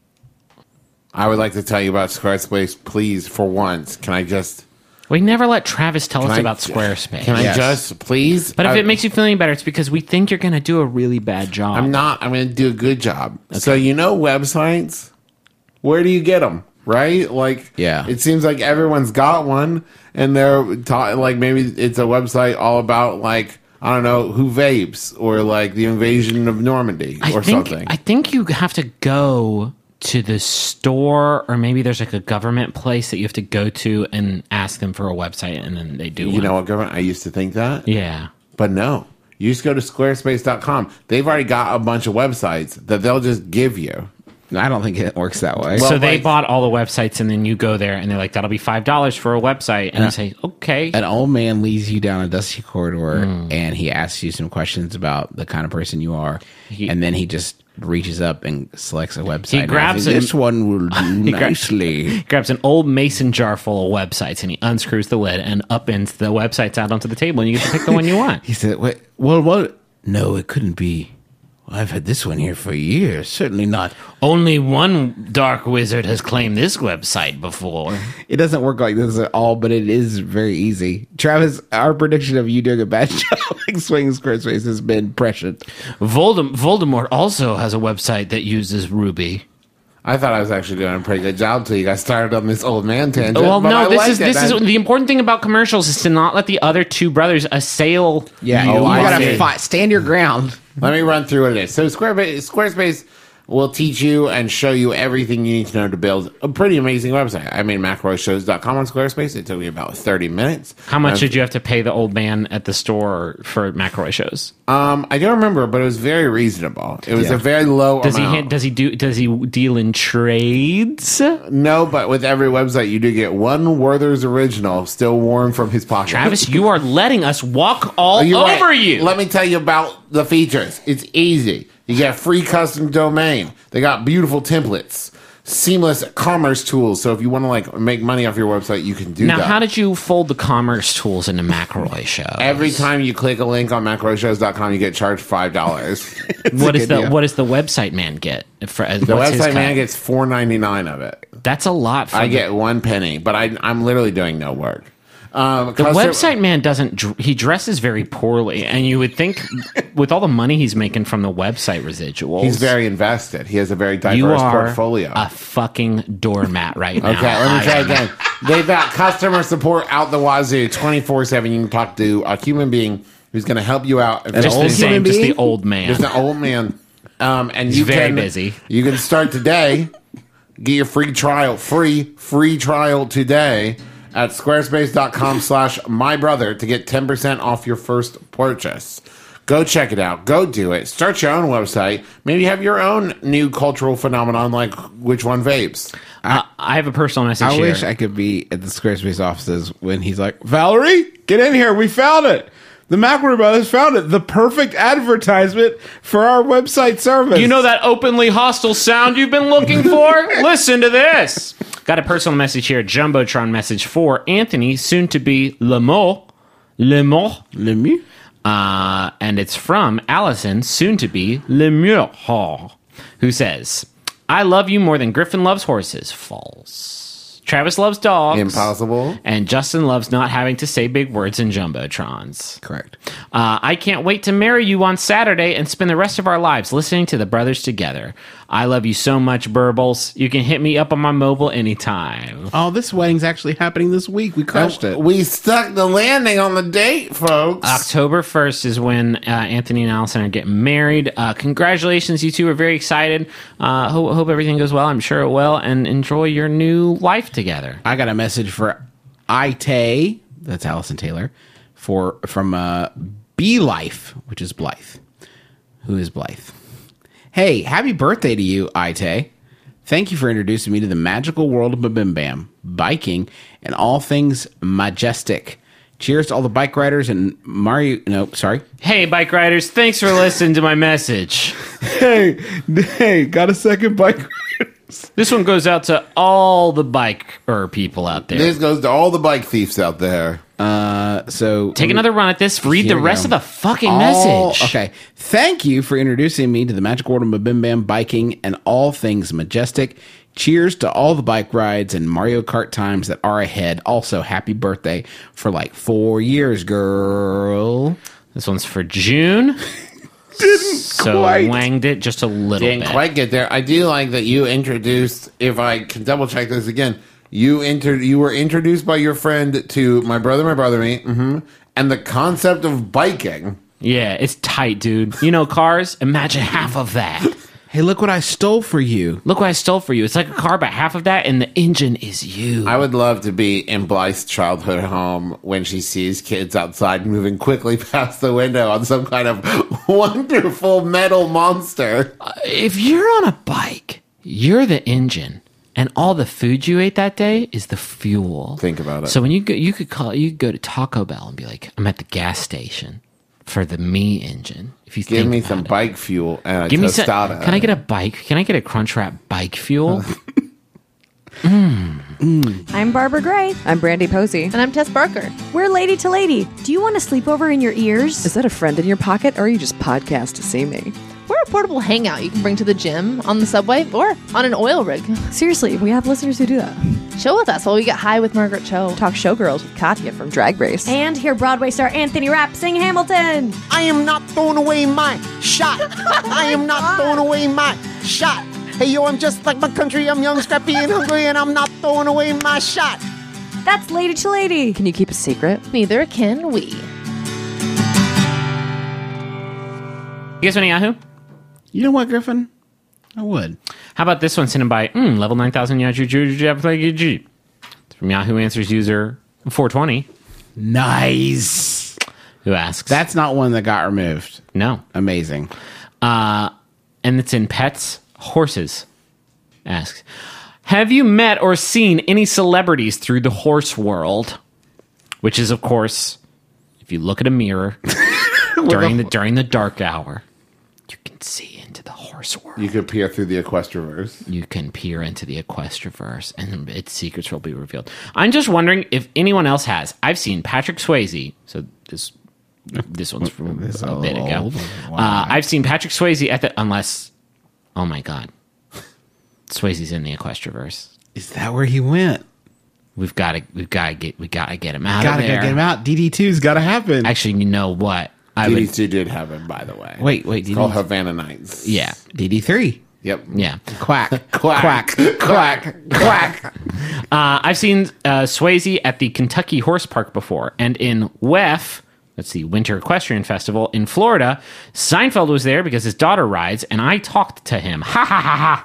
I would like to tell you about Squarespace, please, for once. Can I just... We never let Travis tell Can us I- about Squarespace. Can I Yes. just, please? But if I- it makes you feel any better, it's because we think you're going to do a really bad job. I'm not. I'm going to do a good job. So, you know websites? Where do you get them? Right? Like, Yeah. it seems like everyone's got one, and they're ta- like, maybe it's a website all about, like, I don't know, who vapes, or like the invasion of Normandy, I or think, something. I think you have to go to the store, or maybe there's like a government place that you have to go to and ask them for a website, and then they do you one. know what, government? I used to think that. Yeah. But no. You just go to squarespace dot com. They've already got a bunch of websites that they'll just give you. I don't think it works that way. so they like- bought all the websites, and then you go there, and they're like, "That'll be five dollars for a website," and you say, "Okay." An old man leads you down a dusty corridor Hmm. and he asks you some questions about the kind of person you are. He- and then he just reaches up and selects a website. He and grabs asks, it- This one will do He gra- nicely. He grabs an old mason jar full of websites, and he unscrews the lid and upends the websites out onto the table, and you get to pick the one you want. He said, Wait, well, what? No, it couldn't be. I've had this one here for years. Certainly not. Only one dark wizard has claimed this website before. It doesn't work like this at all, but it is very easy. Travis, our prediction of you doing a bad job explaining Squarespace has been prescient. Voldem- Voldemort also has a website that uses Ruby. I thought I was actually doing a pretty good job until you got started on this old man tangent. Well, but no, I this liked is it. this is I- the important thing about commercials is to not let the other two brothers assail. Yeah, you. you, I gotta see. fight, stand your ground. Let me run through what it is. So Squarespace, Squarespace will teach you and show you everything you need to know to build a pretty amazing website. I made macro shows dot com on Squarespace. It took me about thirty minutes. How much Um, did you have to pay the old man at the store for McElroy shows? Um, I don't remember, but it was very reasonable. It was Yeah. a very low Does he amount. ha- does he do does he deal in trades? No, but with every website, you do get one Werther's original still warm from his pocket. Travis, you are letting us walk all Oh, you're over right. you. Let me tell you about the features. It's easy. You get free custom domain. They got beautiful templates, seamless commerce tools. So if you want to like make money off your website, you can do now, that. how did you fold the commerce tools into McElroy shows? Every time you click a link on macro shows dot com, you get charged five dollars. what is good the deal. what does the website man get? For, uh, The what's his website cut? man gets four ninety nine of it. That's a lot. For I the- get one penny, but I, I'm literally doing no work. Um, The custom- website man doesn't. dr- He dresses very poorly, and you would think, with all the money he's making from the website residuals, He's very invested. He has a very diverse you are portfolio. a fucking doormat right now. Okay, let me try I- again. They've got customer support out the wazoo, twenty-four seven. You can talk to a human being who's going to help you out. If Just it's the old same, human just the being? old man. Just an old man. Um, and He's you very can, busy. You can start today. Get your free trial, free, free trial today at squarespace.com slash my brother to get ten percent off your first purchase. Go check it out. Go do it. Start your own website. Maybe have your own new cultural phenomenon like Which One Vapes. Uh, I have a personal message I here. wish I could be at the Squarespace offices when he's like, Valerie, get in here. We found it. The McElroy brothers found it. The perfect advertisement for our website service. You know that openly hostile sound you've been looking for? Listen to this. Got a personal message here. Jumbotron message for Anthony, soon to be Lemo. Lemo. Lemieux? Uh, and it's from Allison, soon to be Lemieux, who says, I love you more than Griffin loves horses. False. Travis loves dogs. Impossible. And Justin loves not having to say big words in Jumbotrons. Correct. Uh, I can't wait to marry you on Saturday and spend the rest of our lives listening to the brothers together. I love you so much, Burbles. You can hit me up on my mobile anytime. Oh, this wedding's actually happening this week. We crushed it. We stuck the landing on the date, folks. October first is when uh, Anthony and Allison are getting married. Uh, congratulations, you two are very excited. Uh, hope, hope everything goes well. I'm sure it will. And enjoy your new life together. I got a message for Ite, that's Allison Taylor, for from uh, B Life, which is Blythe. Who is Blythe? Hey, happy birthday to you, Ite. Thank you for introducing me to the magical world of Bim Bam, biking, and all things majestic. Cheers to all the bike riders and Mario. No, sorry. Hey, bike riders, thanks for listening to my message. Hey, hey, got a second bike riders? This one goes out to all the biker people out there. This goes to all the bike thieves out there. Uh, so Take another run at this. Read Here the we rest go. of the fucking All- message. Okay. Thank you for introducing me to the magic world of Bim Bam biking and all things majestic. Cheers to all the bike rides and Mario Kart times that are ahead. Also, happy birthday for like four years, girl. This one's for June. Didn't So quite. wanged it just a little Didn't bit. quite get there. I do like that you introduced, if I can double check this again, you inter- you were introduced by your friend to My Brother, My Brother, Me, mm-hmm, and the concept of biking. Yeah, it's tight, dude. You know cars? Imagine half of that. Hey, look what I stole for you. Look what I stole for you. It's like a car, but half of that, and the engine is you. I would love to be in Blythe's childhood home when she sees kids outside moving quickly past the window on some kind of wonderful metal monster. If you're on a bike, you're the engine, and all the food you ate that day is the fuel. Think about it. So when you go, you could call, you could go to Taco Bell and be like, "I'm at the gas station for the me engine." If you Give think me about some it. bike fuel and a Give me some. tostada. Can I get a bike? Can I get a Crunchwrap bike fuel? I'm Barbara Gray. I'm Brandy Posey. And I'm Tess Barker. We're Lady to Lady. Do you want a sleepover in your ears? Is that a friend in your pocket, or are you just podcast to see me? We're a portable hangout you can bring to the gym, on the subway, or on an oil rig. Seriously, we have listeners who do that. Chill with us while we get high with Margaret Cho. Talk showgirls with Katya from Drag Race. And hear Broadway star Anthony Rapp sing Hamilton. I am not throwing away my shot. I am not throwing away my shot. Hey, yo, I'm just like my country. I'm young, scrappy, and hungry, and I'm not throwing away my shot. That's Lady to Lady. Can you keep a secret? Neither can we. You guys want a Yahoo? You know what, Griffin? I would. How about this one sent in by mm, level nine thousand Yahoo? It's from Yahoo Answers user four twenty, Nice. who asks, That's not one that got removed. no. Amazing. Uh, and it's in Pets, Horses. Asks, have you met or seen any celebrities through the horse world? Which is, of course, if you look at a mirror during the during the dark hour, you can see into the horse world. You could peer through the Equestriverse. You can peer into the Equestriverse, and its secrets will be revealed. I'm just wondering if anyone else has. I've seen Patrick Swayze, so this this one's from This a bit ago. old. Wow. Uh, I've seen Patrick Swayze at the unless, oh my god, Swayze's in the Equestriverse. Is that where he went? We've got to, we've got to get, we got to get him out Gotta of there. get him out. D D two's got to happen. Actually, you know what? I D D would, two did have it, by the way. wait, wait. It's D D called Havana Nights. yeah, D D three. Yep. yeah. Quack. Quack. Quack. Quack. Uh, I've seen uh, Swayze at the Kentucky Horse Park before, and in W E F, that's the Winter Equestrian Festival in Florida, Seinfeld was there because his daughter rides, and I talked to him. Ha ha ha ha.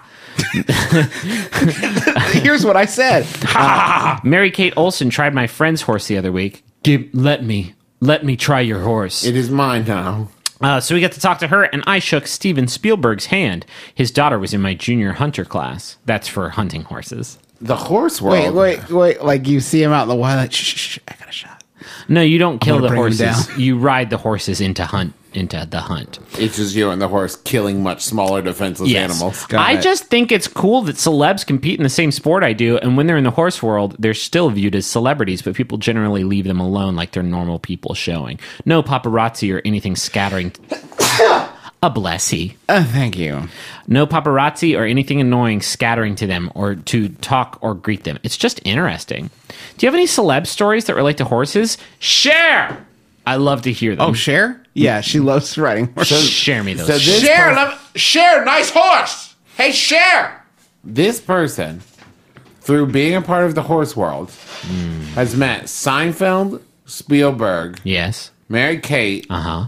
Here's what I said. Mary Kate Olsen tried my friend's horse the other week. Give, let me, let me try your horse. It is mine now. Uh, so we got to talk to her, and I shook Steven Spielberg's hand. His daughter was in my junior hunter class. That's for hunting horses. The horse Wait, world. wait, wait. Like you see him out in the wild. Like, shh, shh, shh. I got a shot. No, you don't kill gonna the bring him horses. down. You ride the horses into hunt into the hunt. It's just you and the horse killing much smaller defenseless Yes. animals. Got I it. just think it's cool that celebs compete in the same sport I do, and when they're in the horse world, they're still viewed as celebrities, but people generally leave them alone like they're normal people showing. No paparazzi or anything scattering. a blessy. Uh, thank you. No paparazzi or anything annoying scattering to them or to talk or greet them. It's just interesting. Do you have any celeb stories that relate to horses? Share! I love to hear them. Oh, Cher? Yeah, she loves riding horses. Share me those. So this Share, per- love, share, nice horse. Hey, share. this person, through being a part of the horse world, has met Seinfeld, Spielberg, Yes. Mary Kate, Uh-huh.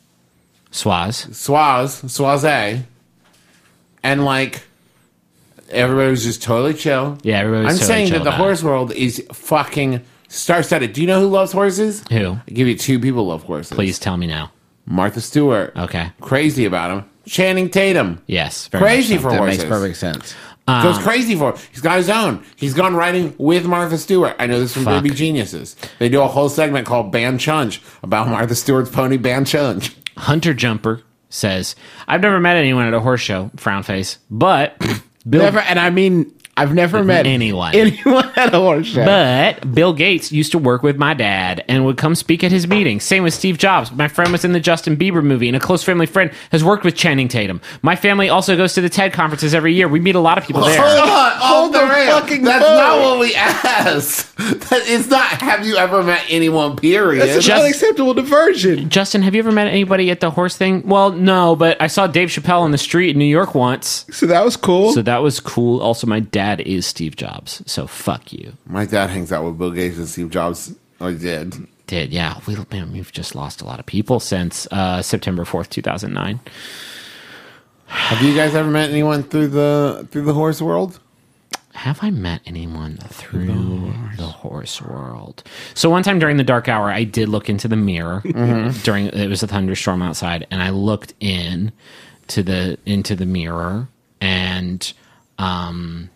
Swaz. Swaz, Swaze, and like everybody was just totally chill. Yeah, everybody was I'm totally saying chill that the about it. horse world is fucking star-studded. Do you know who loves horses? Who? I'll give you two people who love horses. Please tell me now. Martha Stewart. Okay. Crazy about him. Channing Tatum. Yes. Very Crazy much so. for That horses. makes perfect sense. Goes crazy for it. He's got his own. He's gone riding with Martha Stewart. I know this from Fuck. Baby Geniuses. They do a whole segment called Ban Chunch about Martha Stewart's pony Ban Chunch. Hunter Jumper says, I've never met anyone at a horse show, frown face, but Bill, Never, and I mean, I've never met anyone. anyone at a horse show. but Bill Gates used to work with my dad and would come speak at his meetings. Same with Steve Jobs. My friend was in the Justin Bieber movie, and a close family friend has worked with Channing Tatum. My family also goes to the TED conferences every year. We meet a lot of people there. Hold on, hold the the rail. fucking That's phone. not what we asked. That, it's not. Have you ever met anyone? Period. That's an Just- unacceptable diversion. Justin, have you ever met anybody at the horse thing? Well, no, but I saw Dave Chappelle on the street in New York once. So that was cool. So that was cool. Also, my dad is Steve Jobs, so fuck you. My dad hangs out with Bill Gates and Steve Jobs. I did. Did yeah? We man, we've just lost a lot of people since uh, September fourth, two thousand nine. Have you guys ever met anyone through the through the horse world? Have I met anyone through the horse world? So one time during the dark hour, I did look into the mirror. During it was a thunderstorm outside, and I looked in to the into the mirror, and um,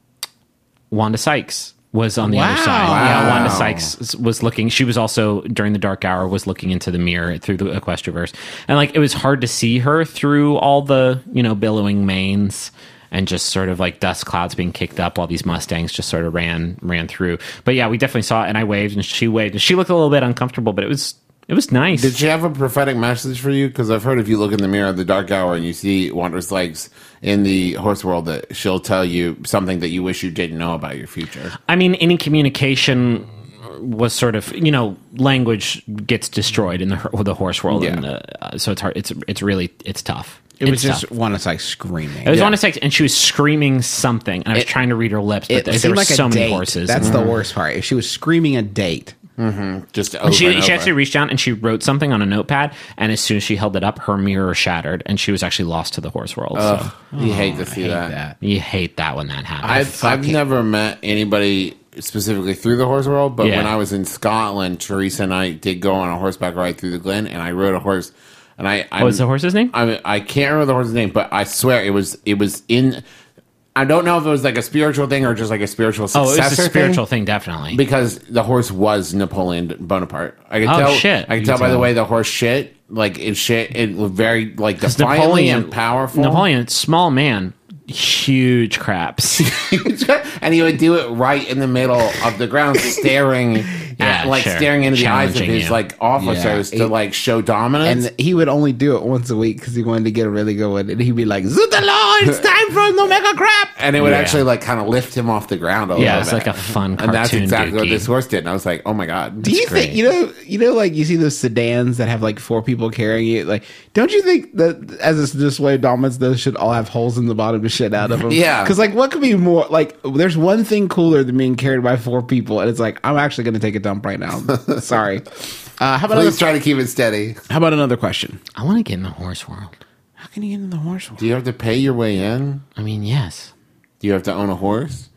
Wanda Sykes was on the other side. Yeah, Wanda Sykes was looking. She was also during the dark hour was looking into the mirror through the Equestriverse, and like it was hard to see her through all the you know billowing manes and just sort of like dust clouds being kicked up while these Mustangs just sort of ran ran through. But yeah, we definitely saw it, and I waved, and she waved, and she looked a little bit uncomfortable, but it was it was nice. Did she have a prophetic message for you? Because I've heard if you look in the mirror at the dark hour and you see Wanda Sykes in the horse world, that she'll tell you something that you wish you didn't know about your future. I mean, any communication was sort of you know language gets destroyed in the the horse world, Yeah. and the, uh, so it's hard. It's it's really it's tough. It was It's just tough. one that's like screaming. It was Yeah. on a sex, and she was screaming something, and I was It- trying to read her lips, but It there, there seemed were like so a many date. horses. That's the worst part. If she was screaming a date. Just over And she, and she over. actually reached down and she wrote something on a notepad, and as soon as she held it up, her mirror shattered, and she was actually lost to the horse world. So You hate to I see hate that. that. you hate that when that happens. I've, I've never met anybody specifically through the horse world, but Yeah. when I was in Scotland, Teresa and I did go on a horseback ride through the Glen, and I rode a horse. And I, what was the horse's name? I I can't remember the horse's name, but I swear it was it was in. I don't know if it was like a spiritual thing or just like a spiritual Oh, successor it was a spiritual thing. thing, definitely. Because the horse was Napoleon Bonaparte. I could Oh, tell. shit. I You could tell by tell. the way the horse shit. Like it shit. It was very like 'Cause defiantly and powerful. Napoleon, small man, huge craps. and he would do it right in the middle of the ground, staring Yeah, at, like sure. staring into the eyes of Challenging his you. like officers Yeah. to It- like show dominance. And he would only do it once a week because he wanted to get a really good one. And he'd be like, Zutalo, it's time for the mega crap. And it would Yeah. actually like kind of lift him off the ground a Yeah, little it's bit. like a fun And that's cartoon exactly what dookie. this horse did. And I was like, oh my god. Do you great. think, you know, you know, like you see those sedans that have like four people carrying it? Like, don't you think that as a display of dominance, those should all have holes in the bottom to shit out of them? Yeah. Because, like, what could be more, like, there's one thing cooler than being carried by four people. And it's like, I'm actually going to take a dump right now. Sorry. Uh, how, about another, Please try to keep it steady. how about another question? I want to get in the horse world. How can you get into the horse world? Do you have to pay your way in? I mean, yes. Do you have to own a horse?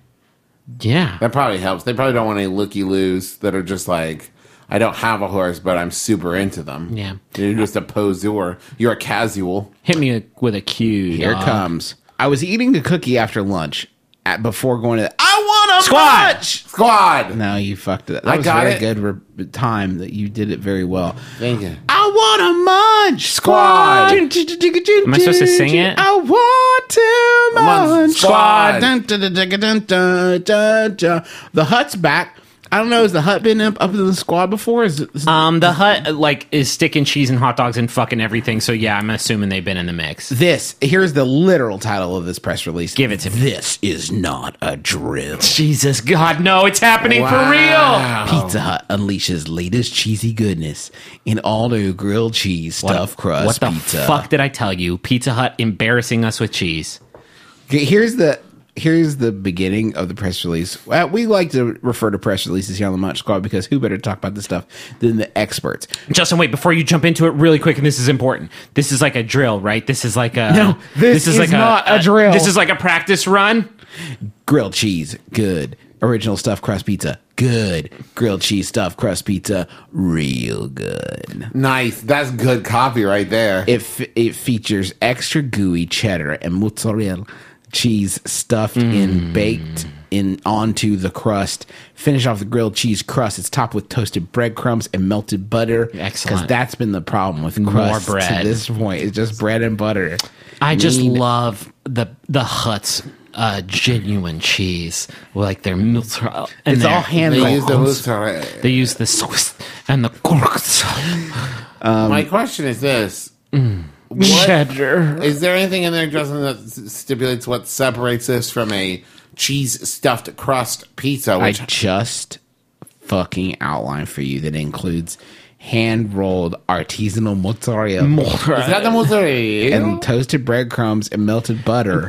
Yeah. That probably helps. They probably don't want any looky loos that are just like, I don't have a horse, but I'm super into them. Yeah. You're just a poseur. You're a casual. Hit me with a cue. Here it dog. comes. I was eating a cookie after lunch at, before going to the, I want a Squad! munch! Squad! No, you fucked it up. That I was got very it. good re- time that you did it very well. Thank you. I want a munch, Squad. Am Am I supposed to sing it? I want to Munch, munch. Squad. Dun, dun, dun, dun, dun, dun, dun, dun. The Hut's back. I don't know. Has the Hut been up, up in the squad before? Is, is Um, the Hut like is sticking cheese and hot dogs and fucking everything. So yeah, I'm assuming they've been in the mix. this? Here's the literal title of this press release. Give it to me. This is not a drill. Jesus God, no, it's happening for real. Pizza Hut unleashes latest cheesy goodness in all new grilled cheese stuffed crust What the pizza. fuck did I tell you? Pizza Hut embarrassing us with cheese. Okay, here's the here's the beginning of the press release. Well, we like to refer to press releases here on the Munch Squad because who better to talk about this stuff than the experts? Justin, wait, before you jump into it really quick, and this is important. This is like a drill, right? This is like a No, this is not a drill. This is like a practice run. Grilled cheese, good. Original stuffed crust pizza, good. Grilled cheese stuffed crust pizza, real good. Nice. That's good copy right there. It f- it features extra gooey cheddar and mozzarella cheese stuffed Mm. in baked in onto the crust. Finish off the grilled cheese crust. It's topped with toasted breadcrumbs and melted butter. Excellent. Because that's been the problem with More crust bread. to this point. It's just bread and butter. I just Need- love the the Hut's uh, genuine cheese, like their mozzarella. And It's their- all hand They rolled. use the mozzarella. They use the Swiss and the corks. My question is this. What, Cheddar. is there anything in there, Justin, that s- stipulates what separates this from a cheese stuffed crust pizza? I Which just fucking outlined for you that includes hand rolled artisanal mozzarella is that the mozzarella? and toasted breadcrumbs and melted butter.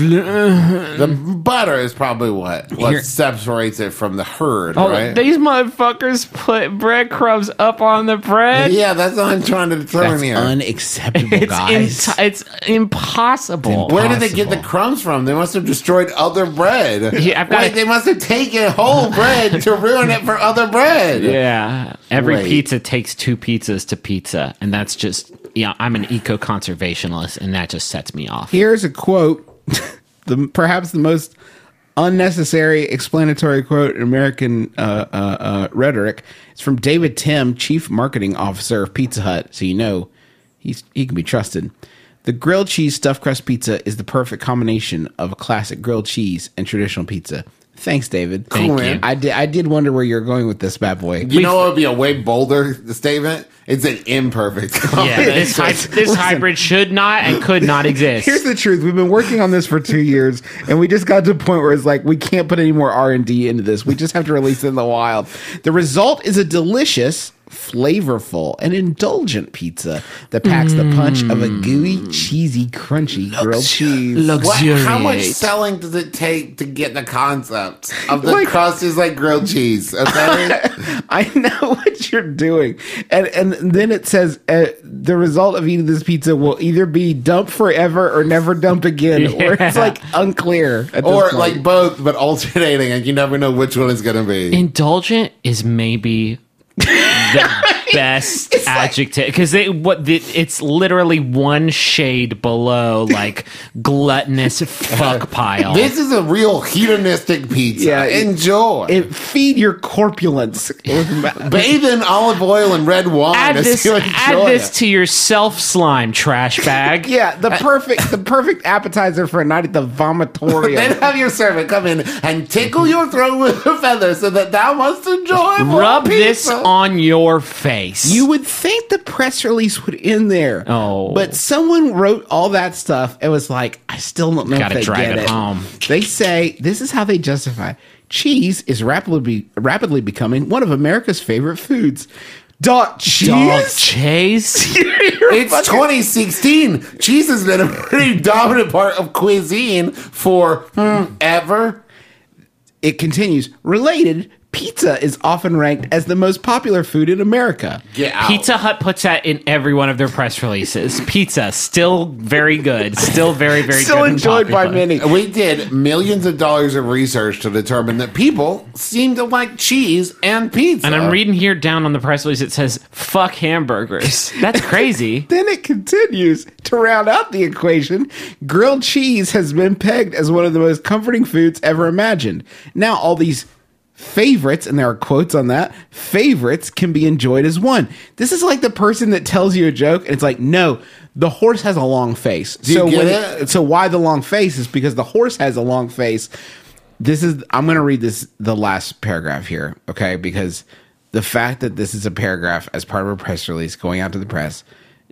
The butter is probably what what Here- separates it from the herd, Oh, right? these motherfuckers put breadcrumbs up on the bread. Yeah, that's what I'm trying to determine That's here. unacceptable, It's guys. imp- it's impossible. Where did they get the possible. crumbs from? They must have destroyed other bread. Yeah, I've got Wait, it. they must have taken whole bread to ruin it for other bread. Yeah, every Wait. pizza takes two pizzas to pizza, and that's just yeah. I'm an eco-conservationist, and that just sets me off. Here's a quote, the perhaps the most unnecessary explanatory quote in American uh, uh, uh, rhetoric. It's from David Tim, Chief Marketing Officer of Pizza Hut, so you know he's he can be trusted. The grilled cheese stuffed crust pizza is the perfect combination of a classic grilled cheese and traditional pizza. Thanks, David. Thank Cool, you. man. I did. I did wonder where you're going with this bad boy. You know what would be a way bolder statement? It's an imperfect. Yeah, this, hy- this hybrid should not and could not exist. Here's the truth. We've been working on this for two years, and we just got to a point where it's like, we can't put any more R and D into this. We just have to release it in the wild. The result is a delicious, flavorful, and indulgent pizza that packs the punch of a gooey, cheesy, crunchy grilled cheese. What, how much Luxuriate. selling does it take to get the concept of the Like- crust is like grilled cheese? Okay, I know what you're doing. And and then it says uh, the result of eating this pizza will either be dumped forever or never dumped again. Or it's Yeah. like unclear. at this or point. like both, but alternating, and you never know which one it's going to be. Indulgent is maybe the best adjective because they what the, it's literally one shade below like gluttonous fuck pile. This is a real hedonistic pizza. Yeah, it- Enjoy. it feed your corpulence. Bathe in olive oil and red wine. add as this you add enjoy this it. to your self slime trash bag. Yeah, the perfect the perfect appetizer for a night at the vomitorium. Then have your servant come in and tickle your throat with a feather so that thou must enjoy more Rub this pizza. on your face. You would think the press release would end there. Oh. But someone wrote all that stuff and was like, I still don't know Gotta if they drive get it it. home. They say this is how they justify. Cheese is rapidly rapidly becoming one of America's favorite foods. Dog cheese? Dog cheese. It's twenty sixteen. Cheese has been a pretty dominant part of cuisine for hmm, ever. It continues. Related, pizza is often ranked as the most popular food in America. Get out. Pizza Hut puts that in every one of their press releases. Pizza, still very good. Still very, very Still good. and enjoyed by popular. many. We did millions of dollars of research to determine that people seem to like cheese and pizza. And I'm reading here down on the press release, it says, fuck hamburgers. That's crazy. Then it continues. To round out the equation, grilled cheese has been pegged as one of the most comforting foods ever imagined. Now, all these favorites, and there are quotes on that, favorites can be enjoyed as one. This is like the person that tells you a joke, and it's like, no, the horse has a long face. you so get when- it? So why the long face is because the horse has a long face. This is I'm going to read this the last paragraph here, okay? Because the fact that this is a paragraph as part of a press release going out to the press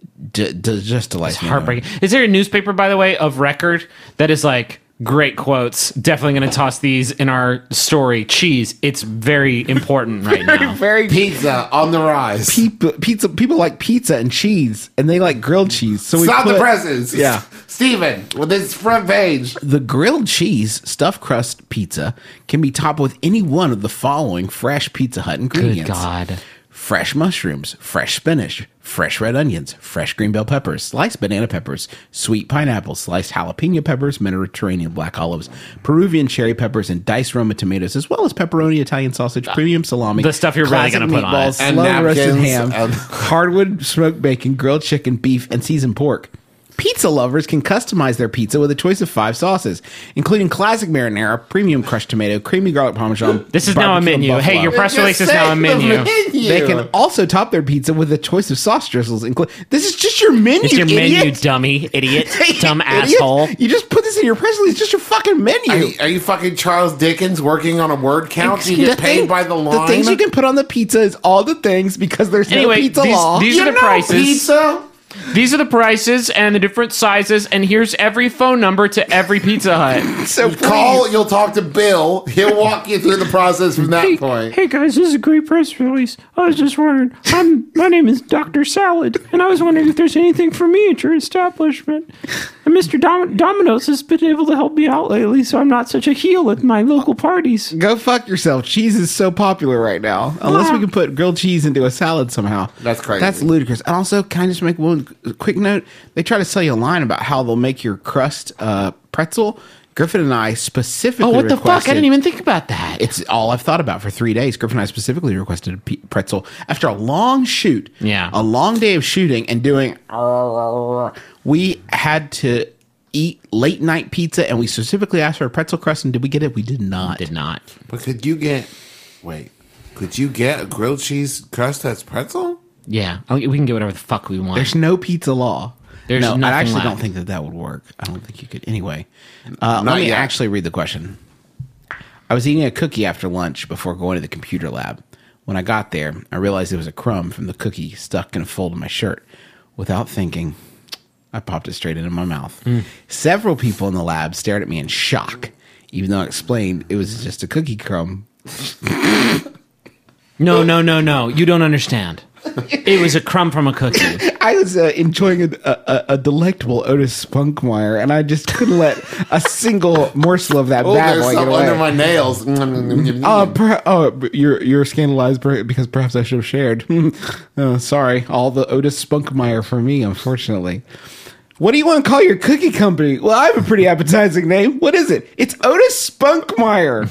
d- d- just delights It's me. heartbreaking. Is there a newspaper, by the way, of record that is like great quotes? Definitely going to toss these in our story. Cheese. It's very important right now. Very Pizza on the rise. people, pizza. People like pizza and cheese, and they like grilled cheese. So we Stop put, the presses. Yeah. Steven, with this front page. The grilled cheese stuffed crust pizza can be topped with any one of the following fresh Pizza Hut ingredients. Good God. Fresh mushrooms, fresh spinach, fresh red onions, fresh green bell peppers, sliced banana peppers, sweet pineapple, sliced jalapeno peppers, Mediterranean black olives, Peruvian cherry peppers, and diced Roma tomatoes, as well as pepperoni, Italian sausage, premium salami, The stuff you're really classic gonna put on it. meatballs, And slow roasted napkins, ham, um, hardwood smoked bacon, grilled chicken, beef, and seasoned pork. Pizza lovers can customize their pizza with a choice of five sauces, including classic marinara, premium crushed tomato, creamy garlic parmesan. This is now a barbecue, and menu. Hey, buffalo. your press Just release is say now a the menu. menu. They can also top their pizza with a choice of sauce drizzles. Include this is just your menu. It's your idiot. menu, dummy, idiot, dumb Idiot. asshole. You just put this in your press release. It's just your fucking menu. Are you, are you fucking Charles Dickens working on a word count? You The get paid thing- by the line? The things you can put on the pizza is all the things because there's Anyway, no pizza these- law. these You are the know prices. Pizza? These are the prices and the different sizes, and here's every phone number to every Pizza Hut. so Call, please. you'll talk to Bill. He'll walk you through the process from that point. Hey guys, this is a great press release. I was just wondering, I'm, my name is Doctor Salad, and I was wondering if there's anything for me at your establishment. And Mister Dom- Domino's has been able to help me out lately, so I'm not such a heel at my local parties. Go fuck yourself. Cheese is so popular right now. Unless we can put grilled cheese into a salad somehow. That's crazy. That's ludicrous. And also, can I just make one quick note? They try to sell you a line about how they'll make your crust uh, pretzel. Griffin and I specifically Oh, what the fuck? I requested- didn't even think about that. It's all I've thought about for three days. Griffin and I specifically requested a pe- pretzel after a long shoot. Yeah. A long day of shooting and doing. We had to eat late night pizza, and we specifically asked for a pretzel crust. And did we get it? We did not. Did not. But could you get... Wait. Could you get a grilled cheese crust that's pretzel? Yeah, I- we can get whatever the fuck we want. There's no pizza law. There's no, I nothing actually left. don't think that that would work. I don't think you could. Anyway, uh, Not let me yet. actually read the question. I was eating a cookie after lunch before going to the computer lab. When I got there, I realized there was a crumb from the cookie stuck in a fold of my shirt. Without thinking, I popped it straight into my mouth. Hmm. Several people in the lab stared at me in shock, even though I explained it was just a cookie crumb. No, no, no, no. You don't understand. It was a crumb from a cookie. I was uh, enjoying a, a, a delectable Otis Spunkmeyer, and I just couldn't let a single morsel of that Oh, bad there's boy get some away. under my nails. Uh, per- oh, but you're you're scandalized per- because perhaps I should have shared. oh, sorry, all the Otis Spunkmeyer for me, unfortunately. What do you want to call your cookie company? Well, I have a pretty appetizing name. What is it? It's Otis Spunkmeyer.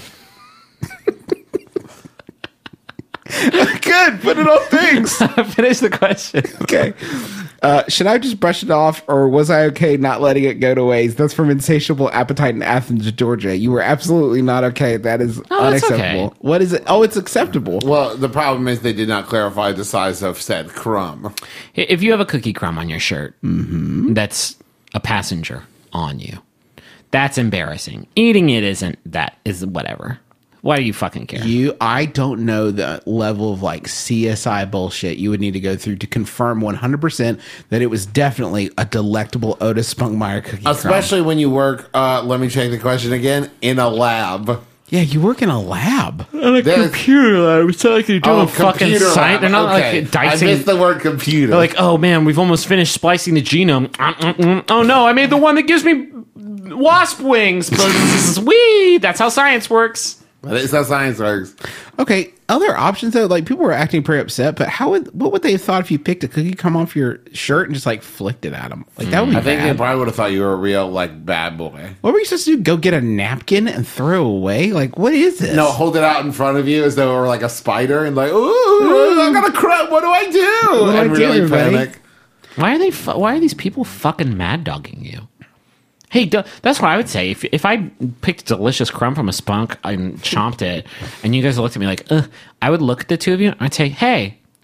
Good. Put it on things. Finish the question. Okay. Uh, should I just brush it off, or was I okay not letting it go to waste? That's from Insatiable Appetite in Athens, Georgia. You were absolutely not okay. That is Oh, that's unacceptable. okay. What is it? Oh, it's acceptable. Well, the problem is they did not clarify the size of said crumb. If you have a cookie crumb on your shirt, that's a passenger on you. That's embarrassing. Eating it isn't. That is whatever. Why do you fucking care? You, I don't know the level of like C S I bullshit you would need to go through to confirm one hundred percent that it was definitely a delectable Otis Spunkmeyer cookie crumb. Especially when you work, uh, let me check the question again, in a lab. Yeah, you work in a lab. Like There's- computer lab. It's not like they're doing Oh, fucking computer science. lab. They're not Okay. like dicing. I missed the word computer. They're like, oh man, we've almost finished splicing the genome. Oh no, I made the one that gives me wasp wings. Wee! That's how science works. That's how science works. Okay, other options though, like people were acting pretty upset, but how would what would they have thought if you picked a cookie crumb off your shirt and just like flicked it at them? Like that would be I think bad. they probably would have thought you were a real, like, bad boy. What were you supposed to do? Go get a napkin and throw away? Like what is this? No, hold it out in front of you as though it were like a spider and like, ooh, I got a crumb. What do I do? What do and I do, really everybody? panic. Why are they? Fu- why are these people fucking mad dogging you? Hey, do- that's what I would say. If if I picked a delicious crumb from a spunk and chomped it, and you guys looked at me like, ugh, I would look at the two of you and I'd say, hey,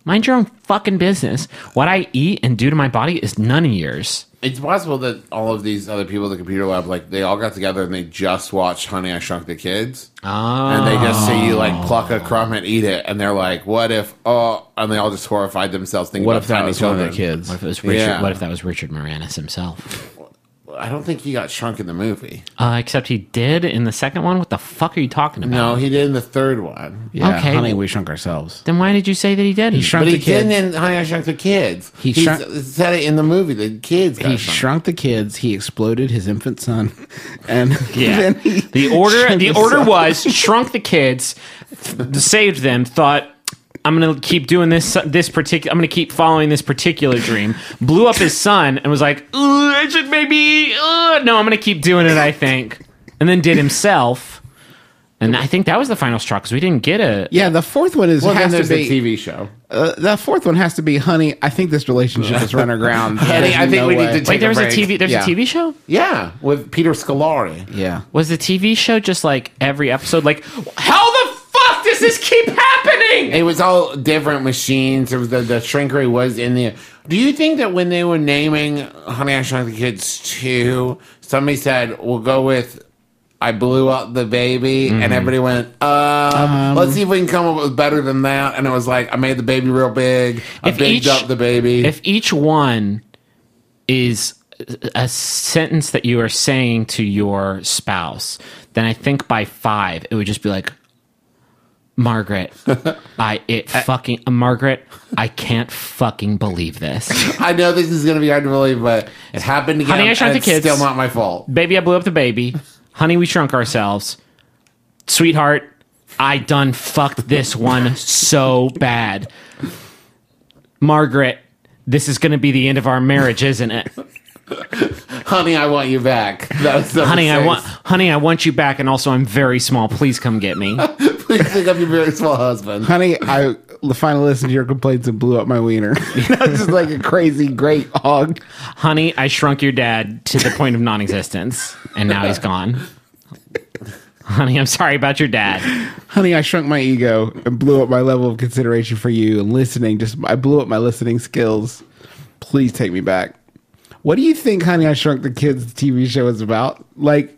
Mind your own fucking business. What I eat and do to my body is none of yours. It's possible that all of these other people at the computer lab, like, they all got together and they just watched Honey, I Shrunk the Kids. Oh. And they just see you, like, pluck a crumb and eat it. And they're like, what if, oh, and they all just horrified themselves thinking What about if that tiny was one of children. the kids? What if it was Richard? Yeah. What if that was Richard Moranis himself? I don't think he got shrunk in the movie. Uh, except he did in the second one. What the fuck are you talking about? No, he did in the third one. Yeah, Okay. Honey, We Shrunk Ourselves. Then why did you say that he did? He shrunk But the he kids. didn't in Honey, I Shrunk the Kids. He He shrunk- said it in the movie. The kids got He shrunk. shrunk the kids. He exploded his infant son, and Yeah. then he The order shrunk the himself. order was shrunk the kids, th- saved them, thought I'm going to keep doing this this particular I'm going to keep following this particular dream. Blew up his son and was like, "Ugh, I should maybe uh, no, I'm going to keep doing it, I think." And then did himself. And I think that was the final straw because we didn't get a Yeah, the fourth one is Well, then has to there's be a T V show. Uh, the fourth one has to be, honey, I think this relationship is run aground. Honey, There's I think no we need way. to take Wait, there a was a break. T V there's Yeah. a T V show? Yeah, with Peter Scolari. Yeah. Was the T V show just like every episode like how the fuck does this keep happening? It was all different machines. There was the, the shrink ray was in there. Do you think that when they were naming Honey, I Shrunk the Kids two, somebody said, we'll go with I Blew Up the Baby, Mm-hmm. and everybody went, uh, let's see if we can come up with better than that. And it was like, I made the baby real big. I If bigged each- up the baby. If each one is a sentence that you are saying to your spouse, then I think by five it would just be like, Margaret, I it fucking uh, Margaret, I can't fucking believe this. I know this is going to be hard to believe, but it happened again. Honey, I Shrunk and the it's Kids. still not my fault. Baby, I blew up the baby. Honey, we shrunk ourselves. Sweetheart, I done fucked this one so bad. Margaret, this is going to be the end of our marriage, isn't it? Honey, I want you back. That was number Honey, I six. want honey, I want you back, and also I'm very small. Please come get me. Please pick up your very small husband. Honey, I finally listened to your complaints and blew up my wiener. That was just like a crazy, great hog. Honey, I shrunk your dad to the point of non-existence, and now he's gone. Honey, I'm sorry about your dad. Honey, I shrunk my ego and blew up my level of consideration for you and listening. Just I blew up my listening skills. Please take me back. What do you think Honey, I Shrunk the Kids T V show is about? Like,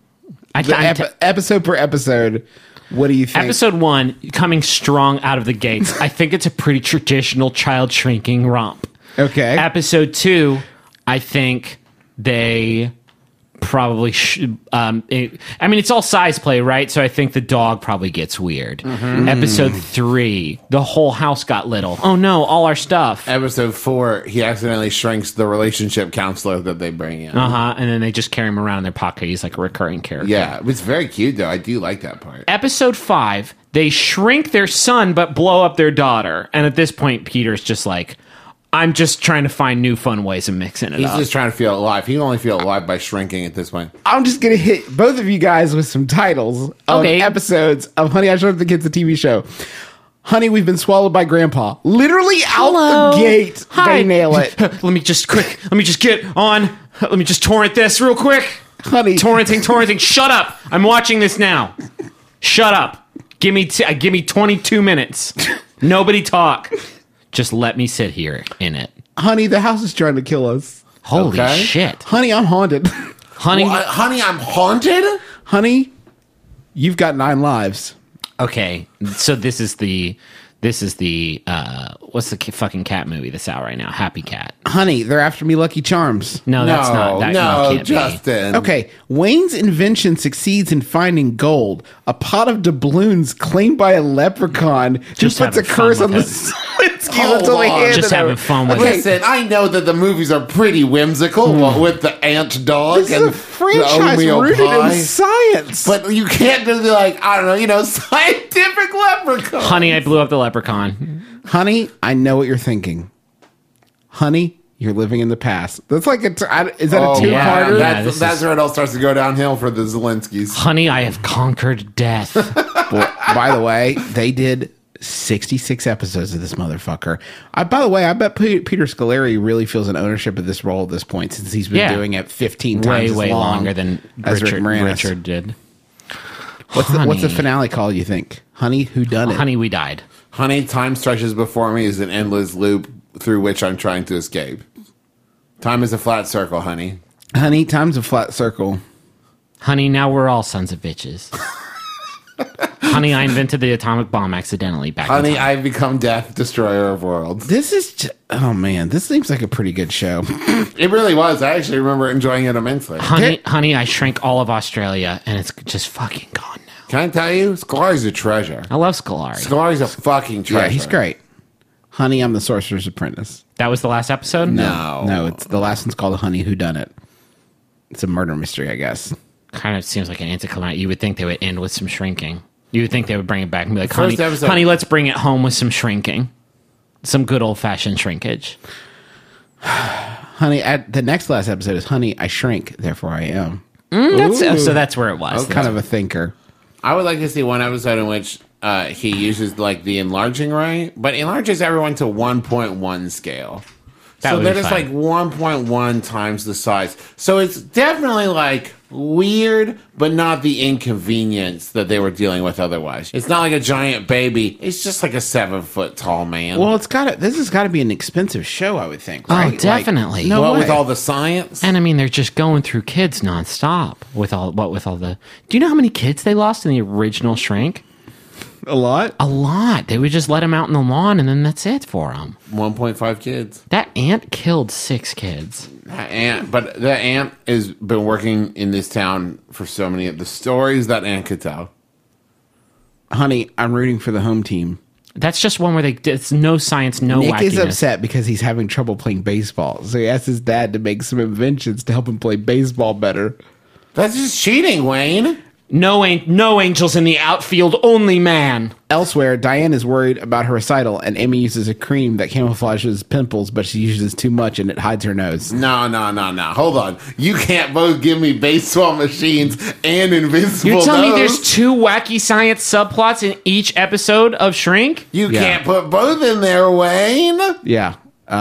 I, the I'm ep- t- episode per episode, what do you think? Episode one, coming strong out of the gates. I think it's a pretty traditional child shrinking romp. Okay. Episode two, I think they probably should. Um, it, I mean, it's all size play, right? So I think the dog probably gets weird. Mm-hmm. Episode three, the whole house got little. Oh no, all our stuff. Episode four, he accidentally shrinks the relationship counselor that they bring in. Uh huh. And then they just carry him around in their pocket. He's like a recurring character. Yeah, it was very cute though. I do like that part. Episode five, they shrink their son but blow up their daughter. And at this point, Peter's just like, I'm just trying to find new fun ways of mixing it He's up. just trying to feel alive. He can only feel alive by shrinking at this point. I'm just gonna hit both of you guys with some titles of Okay. episodes of Honey, I Shrunk the Kids, the T V show. Honey, we've been swallowed by Grandpa. Literally out Hello. the gate, Hi. they nail it. Let me just quick. Let me just get on. Let me just torrent this real quick. Honey, Torrenting, torrenting. Shut up. I'm watching this now. Shut up. Give me t- uh, give me twenty-two minutes. Nobody talk. Just let me sit here in it. honey, the house is trying to kill us. Holy Okay. shit. Honey, I'm haunted. Honey. What? Honey, I'm haunted? Honey, you've got nine lives. Okay. So this is the this is the uh what's the k- fucking cat movie that's out right now? Happy Cat. Honey, they're after me, Lucky Charms. No, that's not that no, no, can't be. Justin. Okay, Wayne's invention succeeds in finding gold. A pot of doubloons claimed by a leprechaun Just just puts a having fun curse on the with Slinsky Hold until they on. hand Just it having over. fun with it. Listen, I know that the movies are pretty whimsical with the ant dog This is and a franchise the oatmeal rooted pie. in science. But you can't just be like, I don't know, you know, scientific leprechaun. Honey, I blew up the leprechaun. Honey, I know what you're thinking. Honey, you're living in the past. That's like a. T- I- is that Oh, a two-parter? yeah, yeah. That's, this that's is- where it all starts to go downhill for the Zelenskys. Honey, I have conquered death. Well, by the way, they did sixty-six episodes of this motherfucker. I, by the way, I bet P- Peter Scolari really feels an ownership of this role at this point since he's been Yeah. doing it fifteen way, times as way long longer than as Rick Richard, Moranis. Richard did. What's the, what's the Honey. finale called, you think? Honey, who done it? Honey, we died. Honey, time stretches before me as an endless loop through which I'm trying to escape. Time is a flat circle, honey. Honey, time's a flat circle. Honey, now we're all sons of bitches. Honey, I invented the atomic bomb accidentally back Honey, in time. I've become death, destroyer of worlds. This is, j- oh man, this seems like a pretty good show. It really was. I actually remember enjoying it immensely. Honey, honey, I shrank all of Australia, and it's just fucking gone now. Can I tell you? Scolari's a treasure. I love Scolari. Scolari's a fucking treasure. Yeah, he's great. Honey, I'm the Sorcerer's Apprentice. That was the last episode? No. No, it's the last one's called Honey Whodunit. It's a murder mystery, I guess. Kind of seems like an anticlimax. You would think they would end with some shrinking. You would think they would bring it back and be like, honey, First episode- honey, let's bring it home with some shrinking. Some good old-fashioned shrinkage. Honey, at the next last episode is Honey, I Shrink, Therefore I Am. Mm, that's, Ooh. so that's where it was. That's kind of a thinker. I would like to see one episode in which uh, he uses like the enlarging ray, but enlarges everyone to one point one scale. That so would they're be just fine. like one point one times the size. So it's definitely like weird, but not the inconvenience that they were dealing with otherwise. It's not like a giant baby. It's just like a seven foot tall man. Well, it's got to, this has got to be an expensive show, I would think, right? Oh, definitely. Like, no what way. with all the science? And I mean, they're just going through kids nonstop with all what with all the. Do you know how many kids they lost in the original Shrink? A lot? A lot. They would just let them out in the lawn, and then that's it for them. one point five kids. That ant killed six kids. That ant, but that ant has been working in this town for so many of the stories that ant could tell. Honey, I'm rooting for the home team. That's just one where they. It's no science, no Nick wackiness. is upset because he's having trouble playing baseball. So he asked his dad to make some inventions to help him play baseball better. That's just cheating, Wayne. No, ain't no angels in the outfield. Only man. Elsewhere, Diane is worried about her recital, and Amy uses a cream that camouflages pimples, but she uses too much and it hides her nose. No, no, no, no. Hold on. You can't both give me baseball machines and invincible You're telling me nose. there's two wacky science subplots in each episode of Shrink? You Yeah. can't put both in there, Wayne. Yeah.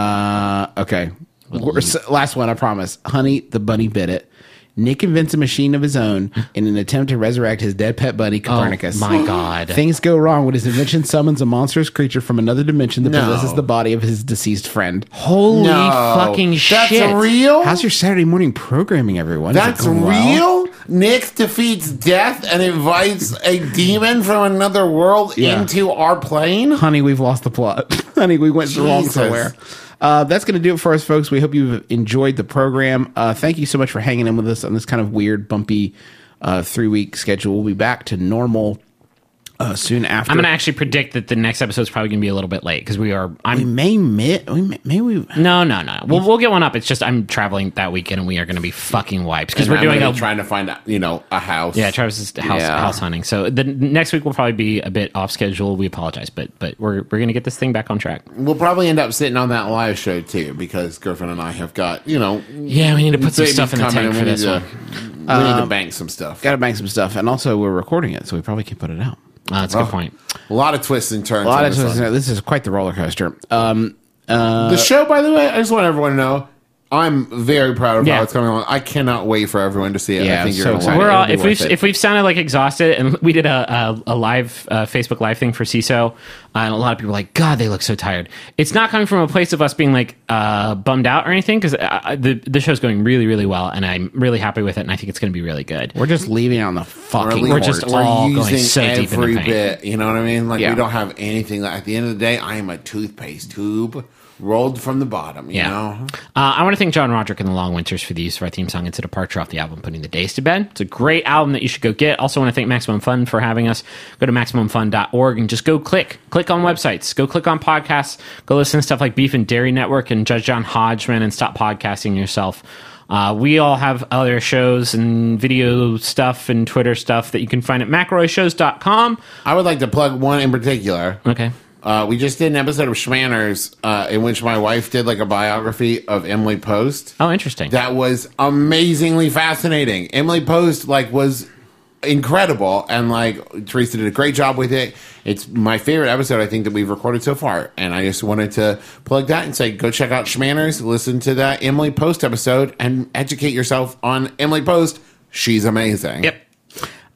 Uh, okay. We're- s- last one, I promise. Honey, the bunny bit it. Nick invents a machine of his own in an attempt to resurrect his dead pet buddy, Copernicus. Oh, my God. Things go wrong when his invention summons a monstrous creature from another dimension that No. possesses the body of his deceased friend. Holy No. fucking That's shit. real? How's your Saturday morning programming, everyone? Is it That's going well? real? Nick defeats death and invites a demon from another world Yeah. into our plane? Honey, we've lost the plot. Honey, we went wrong Jesus. somewhere. Uh, that's going to do it for us, folks. We hope you've enjoyed the program. Uh, thank you so much for hanging in with us on this kind of weird, bumpy uh, three-week schedule. We'll be back to normal uh, soon after. I'm going to actually predict that the next episode's probably going to be a little bit late because we are. I'm we may mit. We may, may we. no, no, no. We'll we'll get one up. It's just I'm traveling that weekend and we are going to be fucking wiped because And we're I'm doing gonna a be trying to find, you know, a house. yeah. Travis is house Yeah. house hunting. So the next week will probably be a bit off schedule. We apologize, but but we're we're going to get this thing back on track. We'll probably end up sitting on that live show too because girlfriend and I have got, you know, Yeah, we need to put some babies stuff in the coming tank and for we this need one. to- We need to bank some stuff. Got to bank some stuff, and also we're recording it, so we probably can put it out. Uh, that's a good point. A lot of twists and turns. A lot on of this times, one. this is quite the roller coaster. Um, uh, The show, by the way, I just want everyone to know, I'm very proud of Yeah. how it's coming along. I cannot wait for everyone to see it. Yeah, I think I'm you're so going to excited. like We're it. all, It'll be if we've worth it. if we've sounded like exhausted, and we did a a, a live uh, Facebook live thing for C I S O, uh, and a lot of people were like, "God, they look so tired." It's not coming from a place of us being like uh, bummed out or anything, because the the show's going really really well, and I'm really happy with it, and I think it's going to be really good. we're just leaving it on the fucking. We're just board. all We're going using so deep into every pain. bit. You know what I mean? Like Yeah. we don't have anything. That, at the end of the day, I am a toothpaste tube rolled from the bottom. You Yeah. know. Uh, I want to thank John Roderick and the Long Winters for the use of our theme song. It's a departure off the album Putting the Days to Bed. It's a great album that you should go get. Also want to thank Maximum Fun for having us. Go to maximum fun dot org and just go click. Click on websites. Go click on podcasts. Go listen to stuff like Beef and Dairy Network and Judge John Hodgman and Stop Podcasting Yourself. Uh, we all have other shows and video stuff and Twitter stuff that you can find at macroy shows dot com. I would like to plug one in particular. Okay. Uh, we just did an episode of Schmanners uh, in which my wife did like a biography of Emily Post. Oh, interesting. That was amazingly fascinating. Emily Post like was incredible, and like Teresa did a great job with it. It's my favorite episode I think that we've recorded so far, and I just wanted to plug that and say go check out Schmanners, listen to that Emily Post episode, and educate yourself on Emily Post. She's amazing. Yep.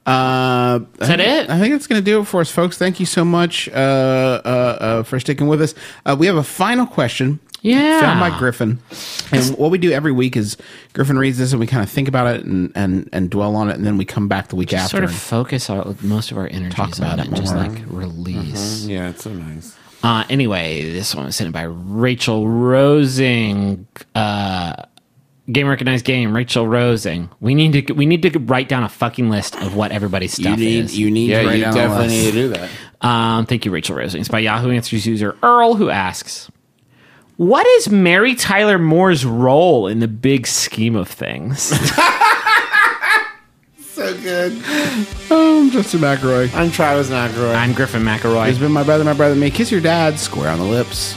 Uh, Is that I, it? I think that's going to do it for us, folks. Thank you so much uh, uh, uh, for sticking with us. Uh, we have a final question. Yeah. Found by Griffin. And what we do every week is Griffin reads this and we kind of think about it and, and, and dwell on it, and then we come back the week Just after. sort of and focus our, most of our energies talk about on it it and just more. like release. Mhm. Yeah, it's so nice. Uh, anyway, this one was sent by Rachel Rosing. Uh, game recognized game. Rachel Rosing. We need to we need to write down a fucking list of what everybody's stuff you need, is. You need Yeah, to write you down a definitely list. need to do that. Um, thank you, Rachel Rosing. It's by Yahoo Answers user Earl, who asks, "What is Mary Tyler Moore's role in the big scheme of things?" So good. Oh, I'm Justin McElroy. I'm Travis McElroy. I'm Griffin McElroy. It's been my brother, my brother, me. Kiss your dad, square on the lips.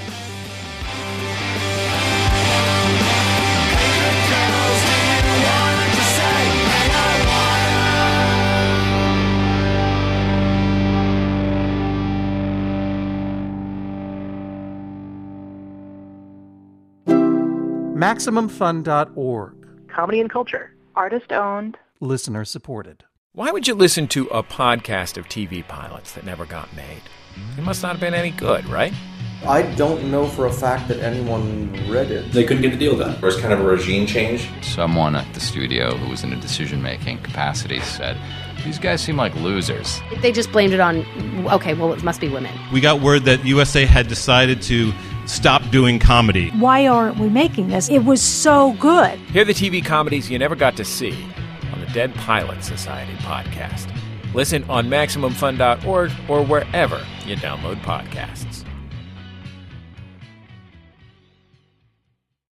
Maximum Fun dot org. Comedy and culture. Artist owned. Listener supported. Why would you listen to a podcast of T V pilots that never got made? It must not have been any good, right? I don't know for a fact that anyone read it. They couldn't get the deal done. There was kind of a regime change. Someone at the studio who was in a decision-making capacity said, "These guys seem like losers." They just blamed it on, okay, well, it must be women. We got word that U S A had decided to stop doing comedy. Why aren't we making this? It was so good. Hear the T V comedies you never got to see on the Dead Pilot Society podcast. Listen on Maximum Fun dot org or wherever you download podcasts.